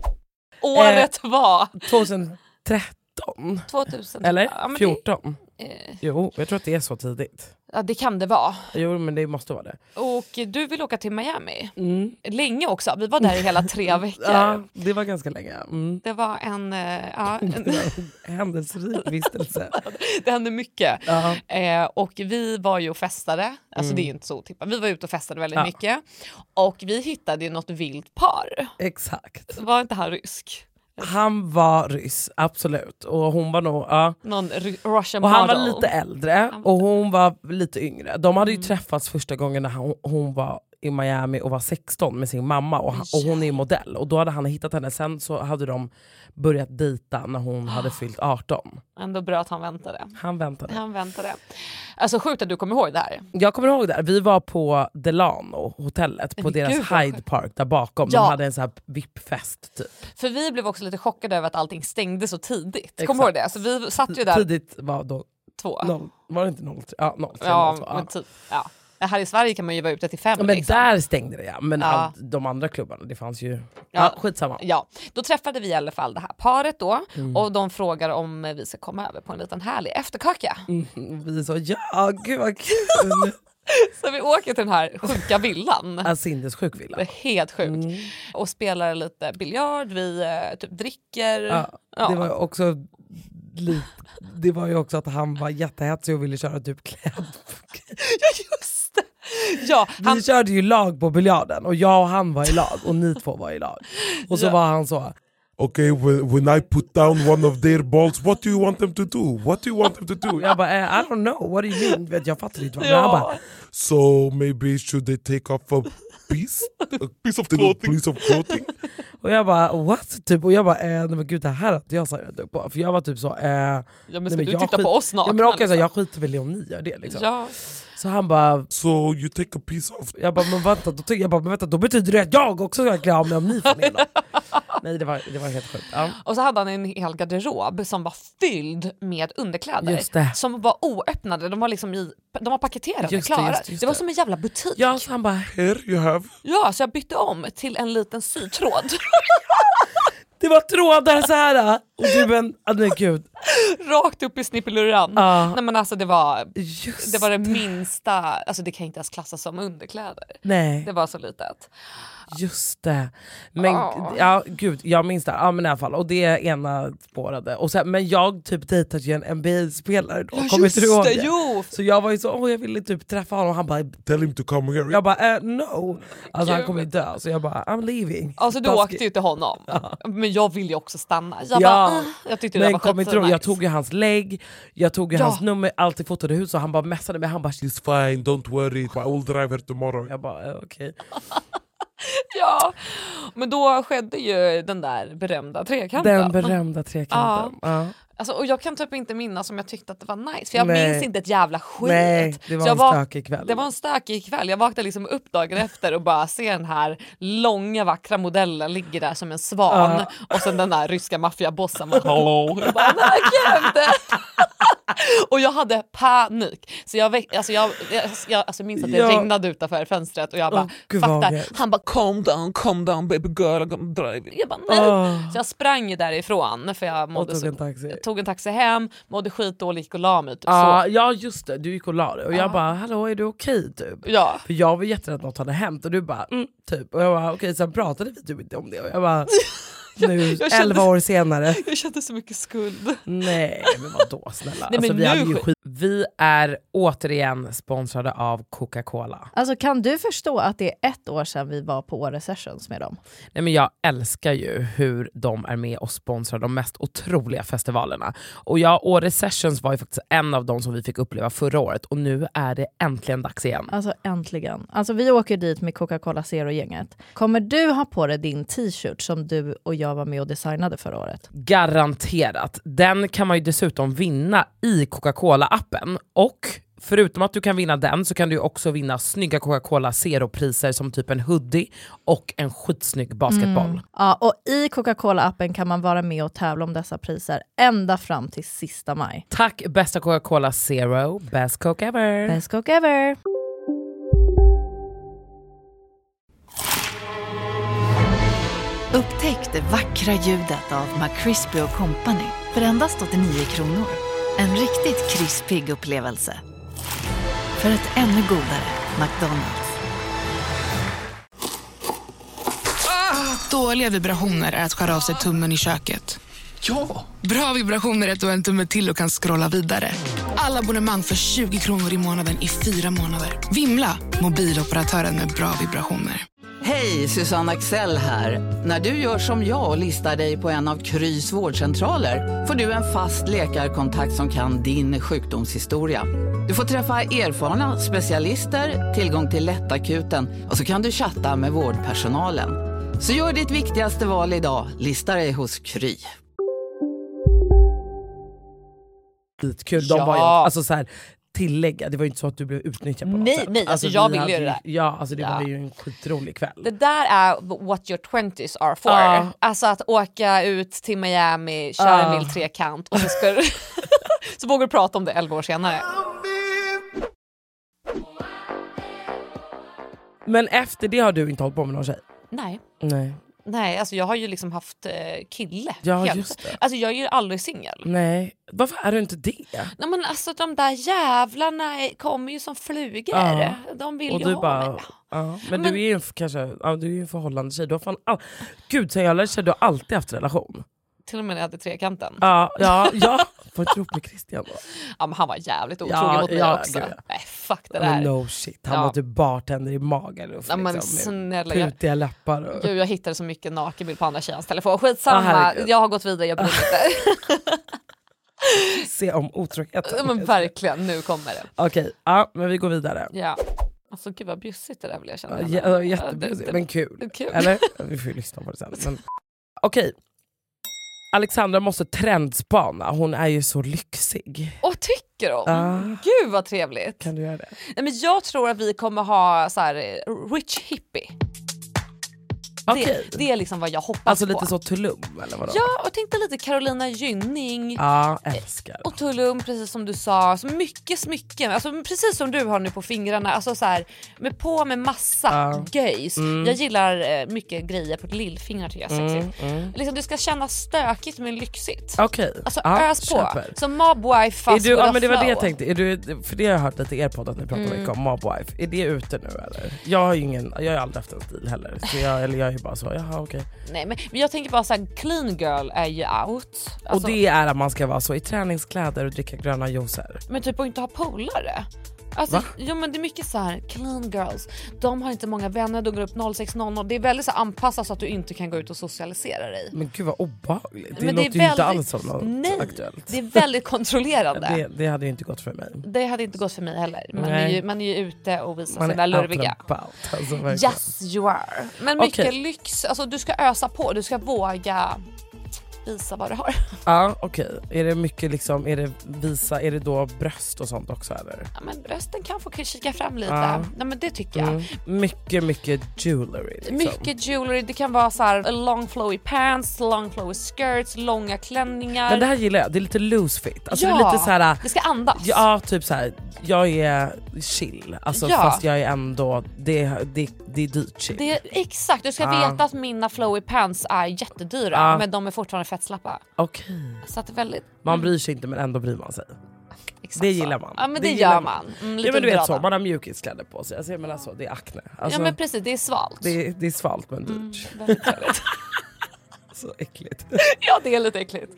Året var tjugohundratretton. tvåtusen. Eller Ja, men fjorton. Det, eh, Jo, jag tror att det är så tidigt. ja, det kan det vara. Jo, men det måste vara det. Och du vill åka till Miami. Mm. Länge också. Vi var där i hela tre veckor. Ja, det var ganska länge. Mm. Det var en... eh, Ja, Det en var en händelserik vistelse. det hände mycket. Ja. Eh, och vi var ju och festade. Alltså Mm. det är ju inte så otippat. Vi var ute och festade väldigt Ja. mycket. Och vi hittade ju något vilt par. Exakt. Var inte han rysk? Han var ryss, absolut. Och hon var nog... Ja. Någon ry- Russian Och han var model. lite äldre och hon var lite yngre. De hade ju träffats första gången när hon, hon var i Miami och var sexton med sin mamma och, han, och hon är ju modell. Och då hade han hittat henne, sen så hade de börjat dejta när hon hade fyllt arton. Ändå bra att han väntade. Han väntade. Han väntade. Alltså sjukt att du kommer ihåg det här. Jag kommer ihåg det, vi var på Delano hotellet på Men deras gud, vad Hyde Park där bakom. Ja. De hade en sån här V I P-fest typ. För vi blev också lite chockade över att allting stängde så tidigt. Exakt. Kommer du ihåg det? Så vi satt ju där Tidigt var då två. noll, var det inte noll tre? Ja, noll tre, Ja, noll två, ja. men typ, ja. Här i Sverige kan man ju vara ute till fem. Ja, men liksom. där stängde det ja, men Ja. allt, de andra klubbarna, det fanns ju... Ja, Ja. skitsamma. Ja, då träffade vi i alla fall det här paret då Mm. och de frågar om vi ska komma över på en liten härlig efterkaka. Mm, vi sa ja, gud vad kul! Så vi åker till den här sjuka villan. En sinnessjuk villa. Det är helt sjukt. Mm. Och spelar lite biljard, vi eh, typ dricker. Ja, Ja. det var ju också li- det var ju också att han var jättehetsig och ville köra typ kläd. Ja, just det. Ja, han, Vi körde ju lag på biljarden och jag och han var i lag och ni två var i lag. Och så Ja. var han så... Okay, when, when I put down one of their balls, what do you want them to do? What do you want them to do? Jag bara, eh, I don't know, what do you mean? Vet, jag fattar inte vad Ja. han bara, So maybe should they take off a piece? A piece of clothing? Piece of clothing? och jag bara, what? Typ, och jag bara, eh, nej men gud det här hade jag sagt upp på. För jag var typ så, eh, ja, men ska nej, men du jag titta skit- på oss ja, nakna? men också, liksom? jag skiter väl i om ni gör det liksom. Ja. Så han bara, So you take a piece off? jag bara, men vänta, då, jag bara, men vänta, då betyder det att jag också ska klä av mig om ni får ner dem. Nej det var, det var helt sjukt. Ja. Och så hade han en hel garderob som var fylld med underkläder. Just det. Som var oöppnade, de var liksom i, de var paketerade, Just det, klara. just det, just det var det. som en jävla butik. Ja, så han bara, Here you have. Ja, så jag bytte om till en liten sytråd. Det var trådar så här. Och du men, ah, nej gud. Rakt upp i snippelurran. Ja. Nej men alltså det var Just det var det minsta, alltså det kan inte ens klassas som underkläder. Nej. Det var så litet. Just det. Men Ja. ja, gud, jag minns det. Ja men i alla fall. Och det ena spårade. Och sen, men jag typ dejtade ju en N B A-spelare då. Ja, Kommer just inte du ihåg det, det? jo. Så jag var ju så, åh jag ville typ träffa honom. Och han bara, Tell him to come here. jag bara, eh, no. Alltså han Gud. kommer dö. Så jag bara, I'm leaving. Alltså du Taskigt. åkte ju till honom. Men jag ville ju också stanna. Jag, Ja. bara, äh, jag tyckte det Men var kom inte skit ihåg, nice. jag tog ju hans lägg, jag tog ju Ja. hans nummer, alltid fotade hus och han bara messade mig, han bara It's fine, don't worry. I will drive here tomorrow. jag bara eh, okej. Ja, men då skedde ju den där berömda trekanten. Den berömda trekanten. Ja. Alltså, och jag kan typ inte minnas om jag tyckte att det var nice. För jag Nej. minns inte ett jävla skit. Nej, det var Så jag en var- stökig kväll. Det var en stökig kväll. Jag vaknade liksom upp dagen efter och bara ser den här långa vackra modellen ligger där som en svan. Ja. Och sen den där ryska maffiabossen. Hallå. Jag bara, nej gud. Och jag hade panik. Så jag, väck, alltså jag, jag, jag alltså minns att det Ja. regnade utanför fönstret och jag bara, Åh, gud, vad fattar. ångest. Han bara, Calm down, calm down baby girl, I'm gonna drive. jag bara nej. Åh. Så jag sprang ju därifrån för jag Och mådde tog så, en taxi. tog en taxi hem, mådde skitdåligt och la mig typ Ja, så. ja just det, du gick och la dig och Ja. jag bara hallå är du okej typ? Ja. För jag var jätterädd att något hade hänt och du bara mm, typ och jag bara okej sen pratade vi typ inte om det och jag bara nu jag kände- elva år senare. Jag kände så mycket skuld. Nej men vadå snälla. Nej, men alltså, vi, nu hade ju sk- skit. Vi är återigen sponsrade av Coca-Cola. Alltså kan du förstå att det är ett år sedan vi var på Åre Sessions med dem? Nej, men jag älskar ju hur de är med och sponsrar de mest otroliga festivalerna. Och ja, Åre Sessions var ju faktiskt en av de som vi fick uppleva förra året och nu är det äntligen dags igen. Alltså äntligen. Alltså vi åker dit med Coca-Cola Zero-gänget. Kommer du ha på dig din t-shirt som du och jag var med och designade förra året? Garanterat. Den kan man ju dessutom vinna i Coca-Cola-appen och förutom att du kan vinna den så kan du också vinna snygga Coca-Cola Zero-priser som typ en hoodie och en skitsnygg basketboll. Mm. Ja, och i Coca-Cola-appen kan man vara med och tävla om dessa priser ända fram till sista maj. Tack bästa Coca-Cola Zero, best Coke ever! Best Coke ever! Upptäck det vackra ljudet av McCrispy och Company för endast åttionio kronor. En riktigt krispig upplevelse. För ett ännu godare McDonald's. Dåliga vibrationer är att skära av sig tummen i köket. Ja! Bra vibrationer är att du har en tumme till och kan scrolla vidare. Alla abonnemang för tjugo kronor i månaden i fyra månader. Vimla! Mobiloperatören med bra vibrationer. Hej, Susanne Axel här. När du gör som jag och listar dig på en av Krys vårdcentraler får du en fast läkarkontakt som kan din sjukdomshistoria. Du får träffa erfarna specialister, tillgång till lättakuten och så kan du chatta med vårdpersonalen. Så gör ditt viktigaste val idag, lista dig hos Kry. Kul. De Ja. var ju, alltså så här, tillägga, det var ju inte så att du blev utnyttjad på något Nej, sätt. nej, alltså jag vi ville hade ju det där. Ja, alltså det Ja. var ju en skitrolig kväll. Det där är what your twenties are for. Ja. Alltså att åka ut till Miami, köra en Ja. vild trekant och så, ska du så vågar du prata om det elva år senare. Men efter det har du inte hållit på med någon tjej? Nej. Nej. Nej, alltså jag har ju liksom haft eh, kille. Ja, helt. just det. Alltså jag är ju aldrig singel. Nej. Varför är du inte det? Nej men alltså de där jävlarna är- kommer ju som flugor. Ja. De vill Och ju du ha bara, mig. ja. Men, Men- du är ju en, kanske, ja, du är ju en förhållande tjej. Du har fan all... Gud, sen jag lärde känna, du har alltid haft relation. Till och med när jag hade trekanten. Ja, ja, ja. Får inte ihop med Christian då? Ja men han var jävligt otrogen Ja, mot mig ja, också. gud, ja. Nej fuck det Ja, men där. no shit, han Ja. var typ bartender i Magaluf. Ja, men liksom, snälla, med jag- putiga läppar. Och... Gud, jag hittade så mycket nakenbild på andra tjejans telefon. Skitsamma, Ja, herregud. jag har gått vidare, jag bryr mig inte. Se om otroheten. Ja, men verkligen, nu kommer det. Okej, ja, men vi går vidare. Ja. Alltså gud vad bjussigt det där vill jag känna. Ja, Ja, ja, det- jättebjussigt, det- men kul. det är kul. Eller? Vi får ju lyssna på det sen. Men... Okej. Alexandra måste trendspana, hon är ju så lyxig. Och tycker om. Ja. Gud vad trevligt. Kan du göra det? Nej, men jag tror att vi kommer ha så här rich hippie. Okay. Det, det är liksom vad jag hoppas alltså på. Alltså lite så Tulum eller vadå? Ja, och tänkte lite Carolina Gynning. Ja, älskar. Och Tulum, precis som du sa. Så mycket smycken, alltså precis som du har nu på fingrarna. Alltså så här, med på med massa ja. göjs. Mm. Jag gillar eh, mycket grejer på lillfingrar tycker jag är sexigt. Mm. Mm. Liksom, det ska kännas stökigt men lyxigt. Okej. Okay. Alltså ja, ös på. köper. Som mobwife fast du, ja, men det var flow. det jag tänkte. Är du, för det har jag hört lite i er podd att ni pratar mm. mycket om mobwife. Är det ute nu eller? Jag har ju ingen, jag har aldrig haft en stil heller. Så jag, eller jag är bara så, jaha okej. Okay. Nej men, men jag tänker bara så här, clean girl är ju out. Alltså, och det är att man ska vara så i träningskläder och dricka gröna juicer. Men typ att inte ha polare. Alltså, jo, men det är mycket så här clean girls. De har inte många vänner, de går upp noll sex noll noll. Det är väldigt så anpassat så att du inte kan gå ut och socialisera dig. Men gud vad obehagligt. Det men låter det ju väldigt, inte alls som något nej, aktuellt. Det är väldigt kontrollerande. det, det hade ju inte gått för mig. Det hade inte gått för mig heller. Man, är ju, man är ju ute och visar man sig där lurviga. Alltså, yes you are. Men mycket okay. lyx. Alltså du ska ösa på. Du ska våga visa vad du har. Ja, okej. Okay. Är det mycket liksom, är det visa, är det då bröst och sånt också eller? Ja, men brösten kan få kika fram lite. Ja. Nej, men det tycker jag. Mm. Mycket, mycket jewelry. Liksom. Mycket jewelry. Det kan vara så här long flowy pants, long flowy skirts, långa klänningar. Men det här gillar jag. Det är lite loose fit. Alltså ja, det är lite så här, det ska andas. Ja, typ så här. Jag är chill. Alltså ja. Fast jag är ändå det, det, det är dyrt chill. Det är, exakt. Du ska ja. veta att mina flowy pants är jättedyra, ja. men de är fortfarande fettslappa. Okej. Okay. Så att det är väldigt man bryr sig inte men ändå bryr man sig. Exakt det gillar man. Ja men det, det gör man. Mm, ja men du vet så, man har mjukiskläder på sig. Alltså jag menar så, det är akne. Alltså, ja men precis, det är svalt. Det är, det är svalt men dyrt. Mm, så äckligt. Ja det är lite äckligt.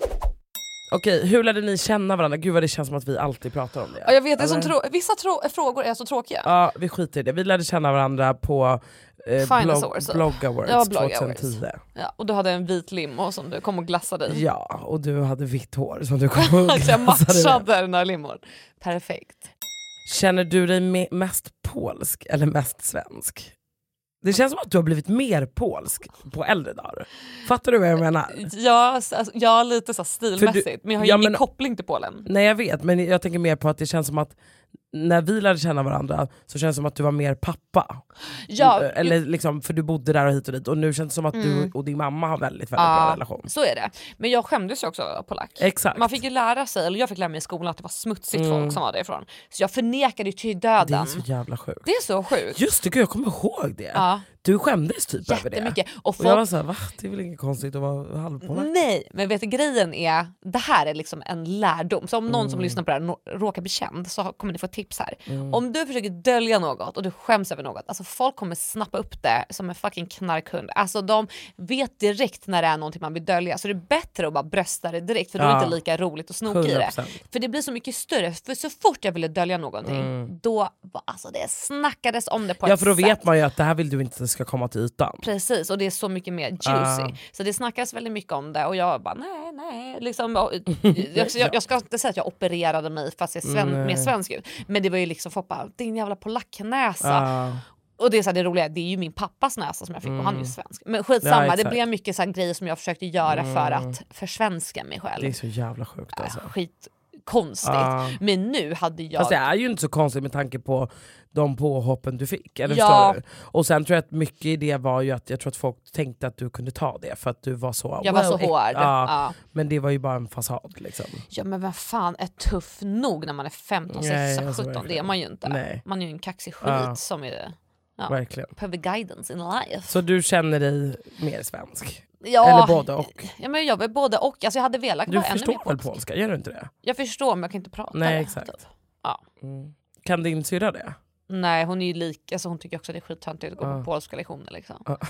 Okej, hur lärde ni känna varandra? Gud vad det känns som att vi alltid pratar om det. Ja, jag vet, det är som trå- vissa trå- frågor är så tråkiga. Ja, vi skiter i det. Vi lärde känna varandra på eh, blog, Blog Awards ja, tjugohundratio. Ja, och du hade en vit limo som du kom och glassade i. Ja, och du hade vitt hår som du kom och glassade. Jag matchade den här limon. Perfekt. Känner du dig me- mest polsk eller mest svensk? Det känns som att du har blivit mer polsk på äldre dagar. Fattar du vad jag menar? Ja, alltså, ja lite så stilmässigt. Du, men jag har ja, ingen men, koppling till Polen. Nej jag vet, men jag tänker mer på att det känns som att när vi lärde känna varandra så känns det som att du var mer pappa. Ja, eller liksom, för du bodde där och hit och dit. Och nu känns det som att mm. du och din mamma har väldigt, väldigt ja, bra relation. Så är det. Men jag skämdes ju också polack. Exakt. Man fick ju lära sig, eller jag fick lära mig i skolan att det var smutsigt mm. folk som var därifrån. Så jag förnekade ju till döden. Det är så jävla sjukt. Det är så sjukt. Just det, gud, jag kommer ihåg det. Ja. Du skämdes typ över det. Och, folk... och jag var såhär, va? Det är väl inget konstigt att vara halvpolack? Nej, men vet du, grejen är, det här är liksom en lärdom. Så om någon mm. som lyssnar på det här råkar bli känd så kommer ni få tips här. Mm. Om du försöker dölja något och du skäms över något, alltså folk kommer snappa upp det som en fucking knarkhund. Alltså de vet direkt när det är någonting man vill dölja. Så det är bättre att bara brösta det direkt, för då är det inte lika roligt att snoka i det. För det blir så mycket större. För så fort jag ville dölja någonting, mm. då var alltså det snackades om det på ja, ett för då sätt. vet man ju att det här vill du inte ska komma till ytan. Precis, och det är så mycket mer juicy. Uh. Så det snackas väldigt mycket om det och jag bara nej, nej. Liksom, jag, jag, jag ska inte säga att jag opererade mig fast jag är sven, mm. mer svensk ut. Men det var ju liksom folk bara, din jävla polacknäsa. Uh. Och det är så här, det roliga, det är ju min pappas näsa som jag fick mm. och han är ju svensk. Men skitsamma, ja, det blev mycket så här grejer som jag försökte göra mm. för att försvenska mig själv. Det är så jävla sjukt alltså. Äh, skit konstigt. Uh. Men nu hade jag... Fast det är ju inte så konstigt med tanke på de påhoppen du fick. Eller ja. du? Och sen tror jag att mycket i det var ju att jag tror att folk tänkte att du kunde ta det för att du var så... Jag var well, så hård. Ja. Ja. Men det var ju bara en fasad liksom. Ja men vad fan är tuff nog när man är femton, sexton, sjutton? Det är man ju inte. Nej. Man är ju en kaxig skit ja. som är... Ja, verkligen. Behöver guidance in life. Så du känner dig mer svensk? Ja, eller både och? Ja, men jag är både och. Alltså jag hade velat du vara ännu mer förstår väl polska, gör du inte det? Jag förstår men jag kan inte prata. Nej, det. exakt. Typ. Ja. Mm. Kan din syrra det? Nej, hon är ju lik, alltså hon tycker också att det är skittöntigt att gå uh. på polska lektioner liksom. Uh.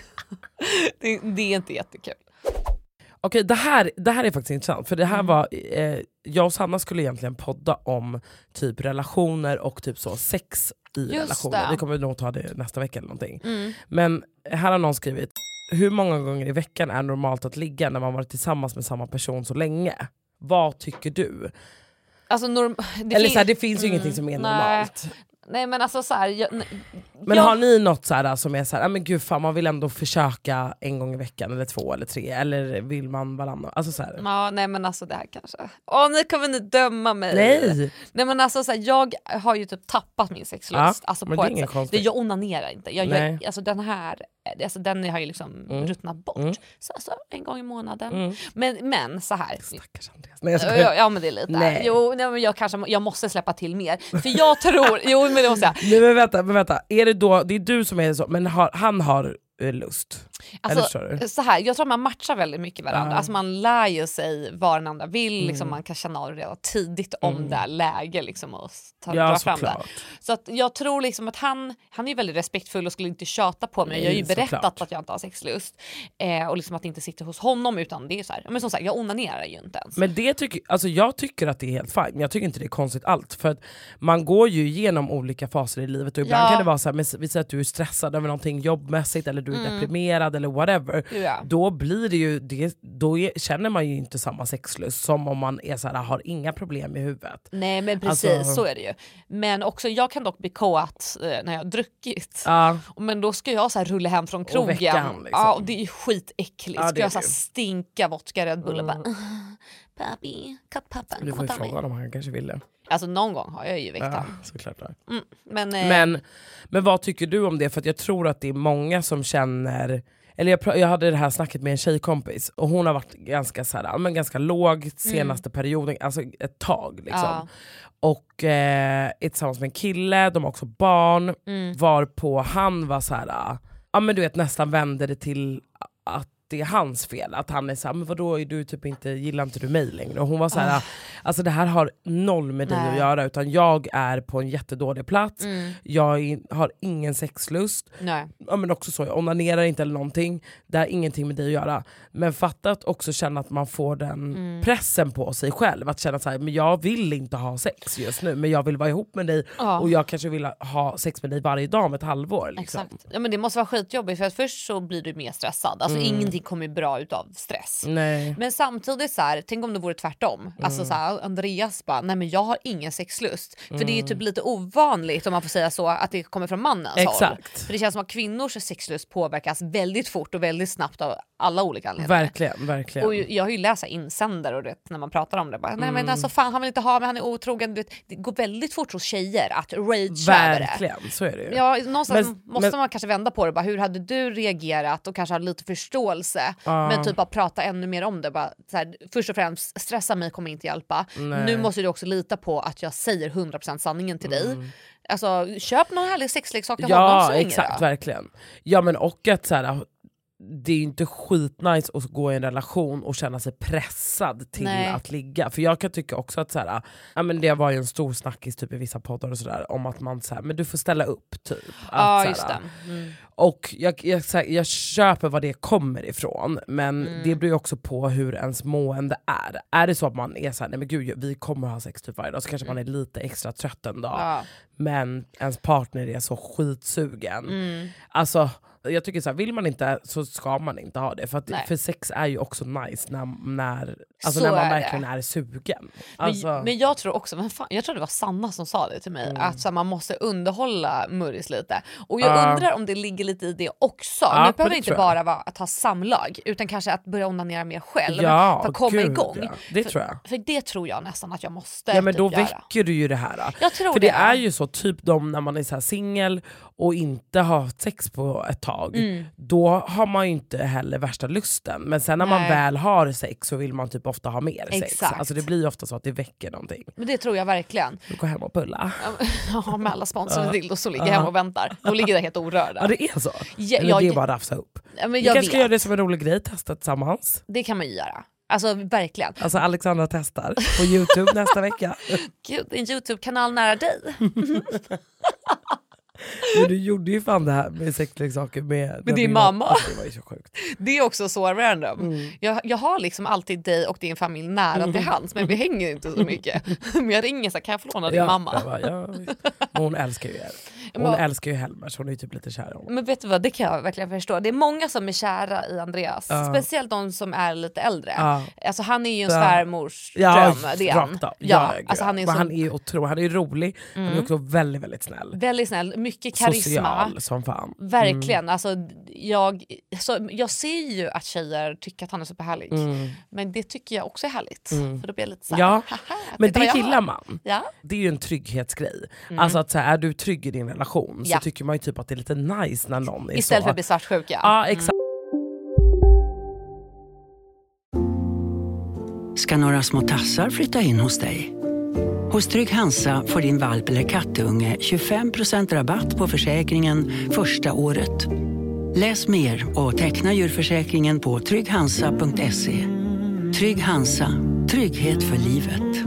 det, det är inte jättekul. Okej, det här, det här är faktiskt intressant. För det här mm. var, eh, jag och Sanna skulle egentligen podda om typ relationer och typ så sex i Just relationer. det. Vi kommer nog ta det nästa vecka eller någonting. Mm. Men här har någon skrivit, hur många gånger i veckan är normalt att ligga när man varit tillsammans med samma person så länge? Vad tycker du? Alltså norm- det eller fin- så här, det finns ju mm, ingenting som är nej. normalt. Nej men alltså så här, jag, Men jag... har ni något så här som är så här, ah, men gud fan man vill ändå försöka en gång i veckan eller två eller tre, eller vill man varannan? Alltså så här. Ja, nej men alltså det här kanske. Åh, nu kommer ni döma mig. Nej. Nej men alltså så här, jag har ju typ tappat min sexlust. Ja, alltså men på det är ett inget sätt. konstigt. Det, jag onanerar inte. Jag, Nej. jag, alltså den här, alltså den har ju liksom Mm. ruttnat bort. Mm. Så alltså, en gång i månaden. Mm. Men, men så här. Stackars Andreas. Nej, jag ska... ja, ja men det är lite. Nej. Jo, nej, men jag kanske jag måste släppa till mer. För jag tror, jo men det måste jag. Nej, men vänta, men vänta. Är det då, det är du som är så, men har, han har eh, lust? Alltså, Eller så, så här, jag tror att man matchar väldigt mycket varandra. Ja. Alltså man lär ju sig vad den andra vill. Mm. Liksom, man kan känna av redan tidigt om Mm. det här läge liksom, och ta, Ja, dra fram det. såklart. Så att jag tror liksom att han, han är ju väldigt respektfull och skulle inte tjata på mig. Nej, Jag har ju berättat såklart. att jag inte har sexlust. Eh, och liksom att det inte sitter hos honom, utan det är så här. Men som sagt, jag onanerar ju inte ens. Men det tycker, alltså jag tycker att det är helt fint, men jag tycker inte det är konstigt allt. För att man går ju igenom olika faser i livet och ibland Ja. kan det vara så här, men vi säger att du är stressad över någonting jobbmässigt eller du är Mm. deprimerad eller whatever. Ja. Då blir det ju, det, då är, känner man ju inte samma sexlust som om man är så här, har inga problem i huvudet. Nej men precis, Alltså- så är det ju. Men också jag kan dock bli kåt eh, när jag har druckit. Ja. Men då ska jag så här rulla hem från krogen. väcka han, liksom. Ja, och det är skitäckligt. Ja, det ska är jag så här det ju. stinka vodka Red Bull och Mm. bara papi, kattpappan, Du får ju kåta mig. fråga honom, han kanske vill det. Alltså någon gång har jag ju väckt Ja, han. såklart. Ja. Mm, men, eh, Men, men vad tycker du om det? För att jag tror att det är många som känner... Eller jag, pr- jag hade det här snacket med en tjejkompis och hon har varit ganska, så här, ja, men ganska låg senaste perioden, alltså ett tag. Liksom. Ja. Och eh, är tillsammans med en kille, de har också barn, Mm. varpå han var så här, ja men du vet nästan vände det till att det är hans fel, att han är såhär, men vadå är du typ inte, gillar inte du mig längre? Och hon var såhär, Ah. alltså det här har noll med dig Nej. att göra, utan jag är på en jättedålig plats, Mm. jag är, har ingen sexlust, Nej. ja, men också så, jag onanerar inte eller någonting, det har ingenting med dig att göra. Men fatta att också känna att man får den Mm. pressen på sig själv, att känna såhär, men jag vill inte ha sex just nu, men jag vill vara ihop med dig Ja. och jag kanske vill ha sex med dig varje dag om ett halvår. Liksom. Exakt. Ja, men det måste vara skitjobbigt för att först så blir du mer stressad. Alltså Mm. ingenting kommer ju bra utav stress. Nej. Men samtidigt så här, tänk om det vore tvärtom. Alltså så här, Andreas bara, nej men jag har ingen sexlust. För det är ju typ lite ovanligt om man får säga så, att det kommer från mannens håll. Exakt. För det känns som att kvinnors sexlust påverkas väldigt fort och väldigt snabbt av alla olika anledningar. Verkligen, verkligen. Och jag har ju läst insändare och det, när man pratar om det. Bara, nej men Mm. alltså fan han vill inte ha mig, han är otrogen. Du vet, det går väldigt fort hos tjejer att rage över det. Verkligen, så är det ju. Ja, någonstans Men- måste men- man kanske vända på det. Bara, hur hade du reagerat och kanske ha lite förståelse. Ja. Men typ bara prata ännu mer om det. Bara, så här, först och främst, stressa mig kommer inte hjälpa. Nej. Nu måste du också lita på att jag säger hundra procent sanningen till dig. Mm. Alltså, köp någon härlig sexleksak till honom Ja så länge exakt, då. verkligen. Ja men och att så här, det är ju inte skitnice att gå i en relation och känna sig pressad till Nej. att ligga. För jag kan tycka också att så här, ja, men det var ju en stor snackis typ i vissa poddar och sådär om att man så här, men du får ställa upp typ. Ja, Att, så just här, det. Mm. Och jag, jag, så här, jag köper var det kommer ifrån, men Mm. det beror ju också på hur ens mående är. Är det så att man är såhär, nej men gud vi kommer ha sex typ varje dag, så kanske man är lite extra trött en dag. Ja. Men ens partner är så skitsugen. Mm. Alltså jag tycker så här, vill man inte så ska man inte ha det. För, att, Nej. för sex är ju också nice när, när, alltså Så när man är det. verkligen är sugen. Alltså, Men, men jag tror också, men fan, jag tror det var Sanna som sa det till mig, Mm. att så här, man måste underhålla Murris lite. Och jag Ja. undrar om det ligger lite i det också. Ja, nu men behöver det det inte tror jag. bara vara att ha samlag, utan kanske att börja onanera mer själv. Ja, för att komma gud, igång. ja. Det för, tror jag. För det tror jag nästan att jag måste Ja men typ då göra. väcker du ju det här. Jag tror För det det. är ju så, typ de när man är så här singel och inte har haft sex på ett tag, Mm. då har man ju inte heller värsta lusten. Men sen när man Nej. väl har sex så vill man typ ofta ha mer sex. Exakt. Alltså det blir ju ofta så att det väcker någonting. Men det tror jag verkligen. Du går hem och pulla. Ja, med alla sponsrade Ja. dildos som ligger Ja. hemma och väntar. De ligger där helt orörda. Ja det är så? Ja, Eller jag- det är bara att rafsa upp. Ja, men Vi jag kanske ska vet. göra det som en rolig grej, testa tillsammans. Det kan man ju göra. Alltså verkligen. Alltså Alexandra testar på Youtube nästa vecka. Gud, en YouTube-kanal nära dig. Men du gjorde ju fan det här med sexleksaker med, Med din mamma. Alltså, det var ju så sjukt. Det är också så random. Mm. Jag, jag har liksom alltid dig och din familj nära till hands, men vi hänger inte så mycket. Men jag ringer så här, kan jag få låna din Ja, mamma? jag bara, ja, visst. Men hon älskar ju er. Hon men, älskar ju Helmer så hon är typ lite kär i honom. Men vet du vad, det kan jag verkligen förstå. Det är många som är kära i Andreas. Uh. Speciellt de som är lite äldre. Uh. Alltså han är ju en svärmors dröm. Ja, det rakt av. Ja, ja, alltså han är, så... så... han är otrolig, han är rolig. Mm. Han är också väldigt, väldigt snäll. Väldigt snäll, mycket karisma. Social som fan. Verkligen, mm. alltså jag, så, jag ser ju att tjejer tycker att han är superhärlig. Mm. Men det tycker jag också är härligt. Mm. För då blir jag lite så här, ja, men det gillar man. Ja. Det är ju en trygghetsgrej. Mm. Alltså att så här, är du trygg i din relation så ja. tycker man ju typ att det är lite nice när någon är istället så. Istället för att bli svartsjuk, ja. Ja, exakt. Mm. Ska några små tassar flytta in hos dig? Hos Trygg Hansa får din valp eller kattunge tjugofem procent rabatt på försäkringen första året. Läs mer och teckna djurförsäkringen på trygg hansa punkt se. Trygg Hansa, trygghet för livet.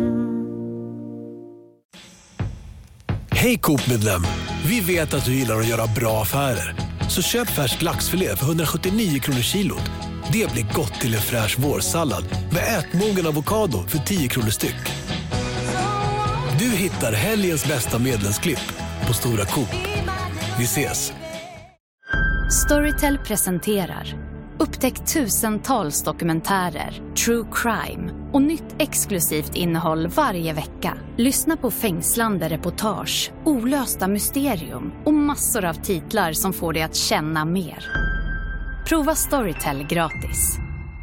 Hej Coop-medlem! Vi vet att du gillar att göra bra affärer. Så köp färsk laxfilé för hundrasjuttionio kronor kilot. Det blir gott till en fräsch vårsallad med ätmogen avokado för tio kronor styck. Du hittar helgens bästa medlemsklipp på Stora Coop. Vi ses! Storytel presenterar upptäck tusentals dokumentärer, true crime och nytt exklusivt innehåll varje vecka. Lyssna på fängslande reportage, olösta mysterium och massor av titlar som får dig att känna mer. Prova Storytel gratis.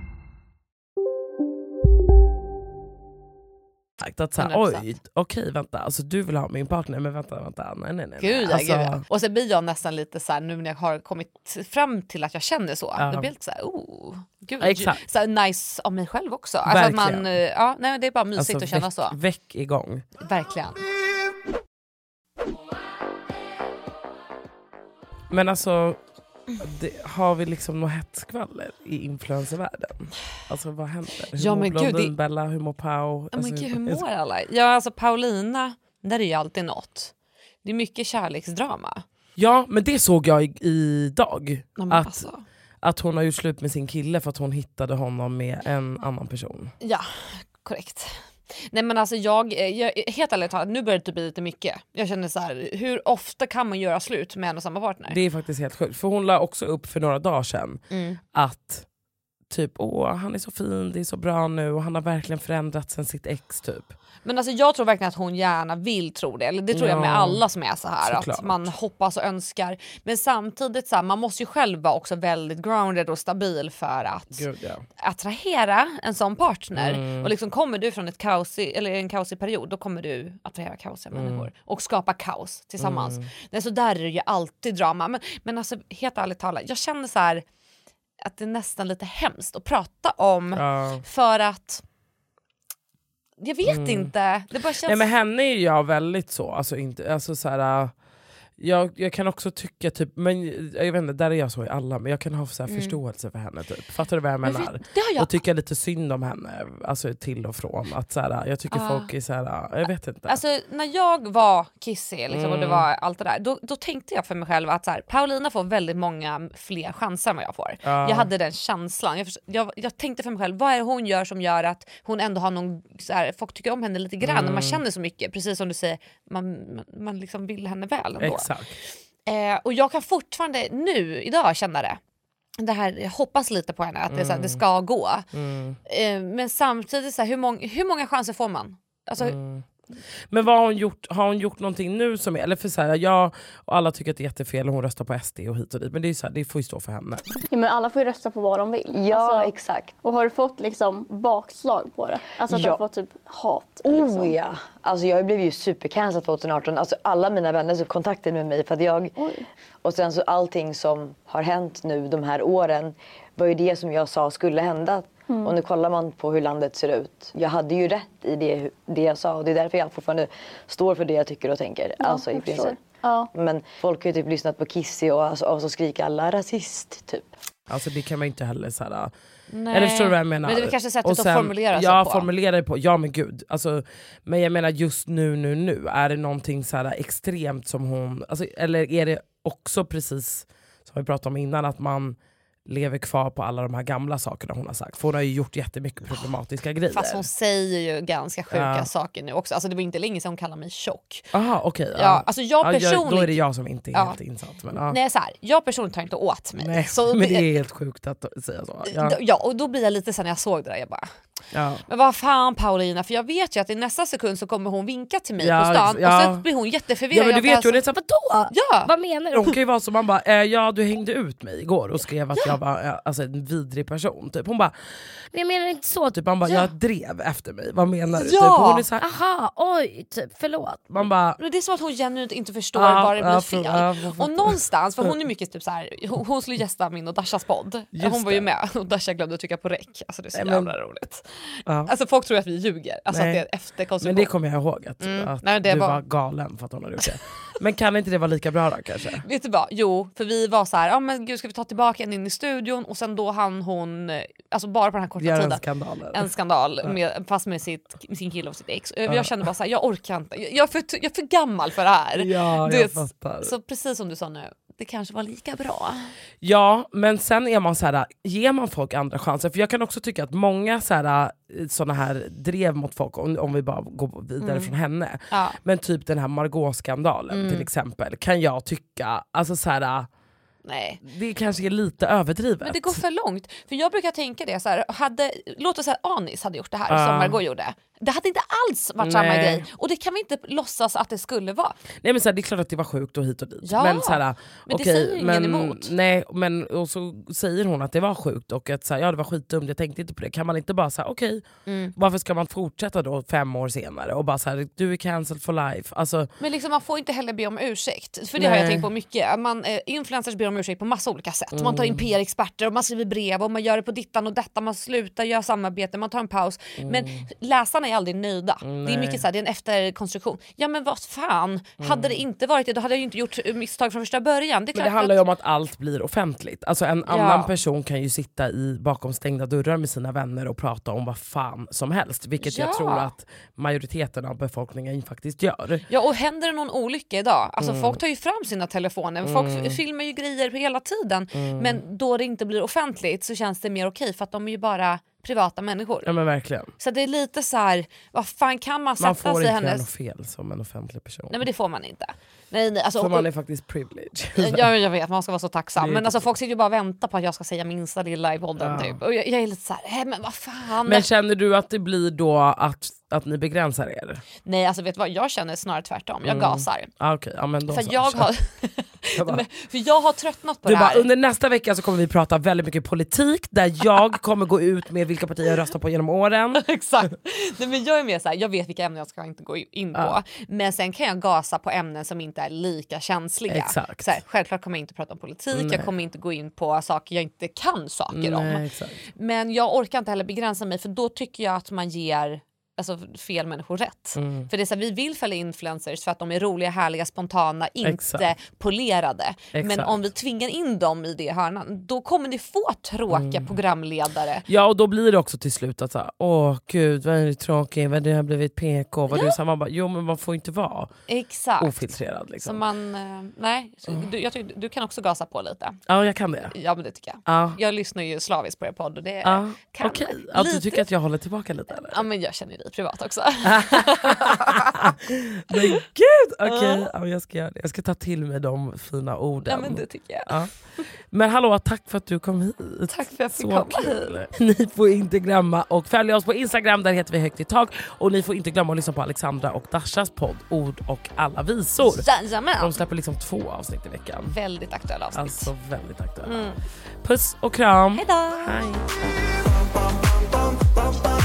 Att så här, oj, okej vänta, alltså du vill ha min partner, men vänta, vänta, nej nej nej. Gud, alltså... gud. Och så blir jag nästan lite så här, nu när jag har kommit fram till att jag känner så, ja. då blir det så här, oh, gud, exakt. Så här, nice av mig själv också. Alltså att man, ja, nej, det är bara mysigt alltså, att känna väck, så. Väck igång. Verkligen. Men alltså, det, har vi liksom något hetskvaller i influencervärlden? Alltså vad händer? Hur ja, mår men Blondin, gud, det... Bella, hur mår Pau? Ja, alltså, men gud, hur mår alla? Ja, alltså Paulina, där är ju alltid något. Det är mycket kärleksdrama. Ja, men det såg jag i, idag. Ja, att, alltså. att hon har gjort slut med sin kille för att hon hittade honom med en annan person. Ja, korrekt. Nej men alltså jag, jag helt ärligt talat, nu börjar det bli lite mycket. Jag känner så här, hur ofta kan man göra slut med en och samma partner? Det är faktiskt helt sjukt. För hon la också upp för några dagar sedan mm. att typ, åh han är så fin, det är så bra nu och han har verkligen förändrats sen sitt ex typ. Men alltså jag tror verkligen att hon gärna vill tro det. Eller det tror ja, jag med alla som är så här. Såklart. Att man hoppas och önskar. Men samtidigt så här, man måste ju själv vara också väldigt grounded och stabil för att Gud, ja. attrahera en sån partner. Mm. Och liksom kommer du från ett kaosig, eller en kaosig period, då kommer du attrahera kaosiga mm. människor. Och skapa kaos tillsammans. Mm. Nej, så där är det ju alltid drama. Men, men alltså helt ärligt talat, jag känner så här att det är nästan lite hemskt att prata om. Ja. För att jag vet mm. inte. Det bara känns... Nej, men henne är jag väldigt så. Alltså, inte, alltså, så här, jag, jag kan också tycka, typ, men, jag vet inte, där är jag så i alla, men jag kan ha så här, mm. förståelse för henne. Typ. Fattar du vad jag menar? Men det har jag... Och tycka lite synd om henne, alltså, till och från. Att, så här, jag tycker ah. folk är så här, jag vet inte. Alltså, när jag var kissig liksom, mm. och det var allt det där, då, då tänkte jag för mig själv att så här, Paulina får väldigt många fler chanser än vad jag får. Ah. Jag hade den känslan. Jag, jag, jag tänkte för mig själv, vad är det hon gör som gör att hon ändå har någon, så här, folk tycker om henne lite grann mm. och man känner så mycket, precis som du säger, man, man, man liksom vill henne väl ändå. Exakt. Eh, och jag kan fortfarande nu, idag känna det. Det här, jag hoppas lite på henne, att mm. det, så här, det ska gå. Mm. Eh, men samtidigt, så här, hur, mång, hur många chanser får man? Alltså, mm. Men vad har hon gjort? Har hon gjort någonting nu som är, eller för så här, jag och alla tycker att det är jättefel och hon röstar på S D och hit och dit, men det är så här, det får ju stå för henne. Ja, men alla får ju rösta på vad de vill. Ja, alltså, exakt. Och har du fått liksom bakslag på det? Alltså att ja. Du har fått typ hat? Liksom. Oh ja, alltså jag blev ju supercancellad tjugoarton. Alltså alla mina vänner så kontaktade med mig för att jag Oj. Och sen så allting som har hänt nu de här åren var ju det som jag sa skulle hända. Mm. Och nu kollar man på hur landet ser ut. Jag hade ju rätt i det, det jag sa. Och det är därför jag fortfarande står för det jag tycker och tänker. Ja, alltså, i princip. Ja. Men folk har ju typ lyssnat på Kissy och, alltså, och så skriker alla rasist typ. Alltså det kan man inte heller säga. Nej. Eller förstår du vad jag menar? Men det är kanske sättet och sen, att formulera sig ja, på. formulera det på. Ja men gud. Alltså, men jag menar just nu, nu, nu. Är det någonting så här extremt som hon... Alltså, eller är det också precis som vi pratade om innan att man... lever kvar på alla de här gamla sakerna hon har sagt. För hon har ju gjort jättemycket problematiska grejer. Fast hon säger ju ganska sjuka ja. saker nu också. Alltså det var inte länge sedan hon kallade mig tjock. Aha, okej. Okay, ja. ja, alltså jag personligen... Ja, då är det jag som inte är ja. helt insatt. Men, ja. Nej, så här, jag personligen tar inte åt mig. Nej, så men det är helt sjukt att säga så. Ja, ja och då blir jag lite sen när jag såg det där, jag bara... Ja. Men vad fan Paulina, för jag vet ju att i nästa sekund så kommer hon vinka till mig ja, på stan ja. och så blir hon jätteförvirrad. Ja men du vet ju, det är så, vadå? Ja. Vad menar du? Hon kan ju vara som man bara, eh, ja du hängde ut mig igår och skrev att ja. jag var eh, alltså en vidrig person typ. Hon bara, men jag menar inte så typ. Man bara, ja. jag drev efter mig, vad menar du? Ja. Typ. Hon är så här, aha, oj, typ, förlåt. Man bara, men det är som att hon genuint inte förstår ja, var det blir ja, fel. ja, och någonstans, för hon är mycket typ så här, hon, hon skulle gästa min och Dashas podd. Just hon var ju det. med och Dasha glömde att trycka på räck. Alltså det är så Nej, jävla men, roligt. Ja. Alltså folk tror att vi ljuger. Alltså Nej. att det är en efterkonstruktion. Men det kommer jag ihåg att, mm. att Nej, det du var... var galen för att hon hade gjort det. Men kan inte det vara lika bra då kanske? Vet du vad? Jo, för vi var så här, ja men gud ska vi ta tillbaka en in i studion och sen då han hon, alltså bara på den här korta Gör tiden. en skandal. En skandal, ja. med, fast med, sitt, med sin kille och sitt ex. Jag ja. kände bara så här, jag orkar inte. Jag är för, jag är för gammal för det här. Ja, du jag vet, fattar. så precis som du sa nu, det kanske var lika bra. Ja, men sen är man så här, ger man folk andra chanser. För jag kan också tycka att många så här, såna här drev mot folk, om, om vi bara går vidare Mm. från henne. Ja. Men typ den här Margot-skandalen Mm. till exempel, kan jag tycka, alltså så här, Nej. det kanske är lite överdrivet. Men det går för långt. För jag brukar tänka det så här, hade, låt oss säga att Anis hade gjort det här uh. som Margot gjorde. Det hade inte alls varit Nej. samma grej. Och det kan vi inte låtsas att det skulle vara. Nej men så här, det är klart att det var sjukt och hit och dit. Ja, men så här, men det okej, säger ingen men, emot. Nej, men och så säger hon att det var sjukt och att så här, ja det var skitdumt, jag tänkte inte på det. Kan man inte bara säga okej, Mm. varför ska man fortsätta då fem år senare och bara så här, du är cancelled for life. Alltså, Men liksom, man får inte heller be om ursäkt. För det har Nej. jag tänkt på mycket. Man, eh, influencers ber om ursäkt på massa olika sätt. Mm. Man tar in P R-experter och man skriver brev och man gör det på dittan och detta. Man slutar göra samarbete, man tar en paus. Mm. Men läsarna är aldrig nöjda. Nej. Det är mycket så här, det är en efterkonstruktion. Ja men vad fan, Mm. hade det inte varit det då hade jag ju inte gjort misstag från första början. Det är men klart det handlar att... ju om att allt blir offentligt. Alltså en Ja. annan person kan ju sitta i bakom stängda dörrar med sina vänner och prata om vad fan som helst. Vilket Ja. jag tror att majoriteten av befolkningen faktiskt gör. Ja, och händer det någon olycka idag, alltså Mm. folk tar ju fram sina telefoner, folk Mm. f- filmar ju grejer hela tiden, Mm. men då det inte blir offentligt så känns det mer okej för att de är ju bara privata människor. Ja men verkligen. Så det är lite så här, vad fan kan man sätta Man får sig i inte göra hennes... något fel som en offentlig person. Nej men det får man inte. Nej, nej, alltså, För man och- är faktiskt privileged. Ja, jag vet, man ska vara så tacksam. Det är Men alltså, typ- folk sitter ju bara och väntar på att jag ska säga minsta lilla i podden. Ja. Typ. Och jag, jag är lite så här, "Hä, men vad fan. Men känner du att det blir då att, att ni begränsar er? Nej, alltså vet du vad, jag känner snarare tvärtom. Jag Mm. gasar. Ah, okay. Ja, men då För så. jag har... Jag bara- Men, för jag har tröttnat på Du det bara, här. under nästa vecka så kommer vi prata väldigt mycket politik där jag kommer gå ut med vilka partier jag röstar på genom åren. Exakt. Nej, men jag är mer så här, jag vet vilka ämnen jag ska inte gå in på. Ja. Men sen kan jag gasa på ämnen som inte är lika känsliga. Exakt. Så här, självklart kommer jag inte prata om politik, Nej. jag kommer inte gå in på saker jag inte kan saker om. Nej, exakt. Men jag orkar inte heller begränsa mig, för då tycker jag att man ger alltså, fel människor rätt. Mm. För det är så här, vi vill följa influencers för att de är roliga, härliga, spontana, inte Exakt. polerade. Men Exakt. om vi tvingar in dem i det hörnan, då kommer ni få tråkiga Mm. programledare. Ja, och då blir det också till slut att såhär, åh gud vad är det tråkigt, vad det har blivit P K, vad Ja. det är så här, man bara, jo men man får inte vara Exakt. ofiltrerad liksom. Så man, eh, nej, så du, jag tycker, du kan också gasa på lite. Ja, jag kan det. Ja men det tycker jag. Ja. Jag lyssnar ju slaviskt på er podd och det Ja. kan Okej, ja, du lite. tycker att jag håller tillbaka lite eller? Ja men jag känner dig privat också. Men gud, okej, ja, jag ska göra det. Jag ska ta till mig de fina orden. Ja men det tycker jag. Ja. Men hallå, tack för att du kom hit. Tack för att jag fick Så komma kul. Ni får inte glömma och följa oss på Instagram, där heter vi Högt i tak. Och ni får inte glömma att lyssna på Alexandra och Dashas podd Ord och alla visor. Jajamän. De släpper liksom två avsnitt i veckan. Väldigt aktuella avsnitt. Alltså väldigt aktuella. Mm. Puss och kram. Hejdå. Hej.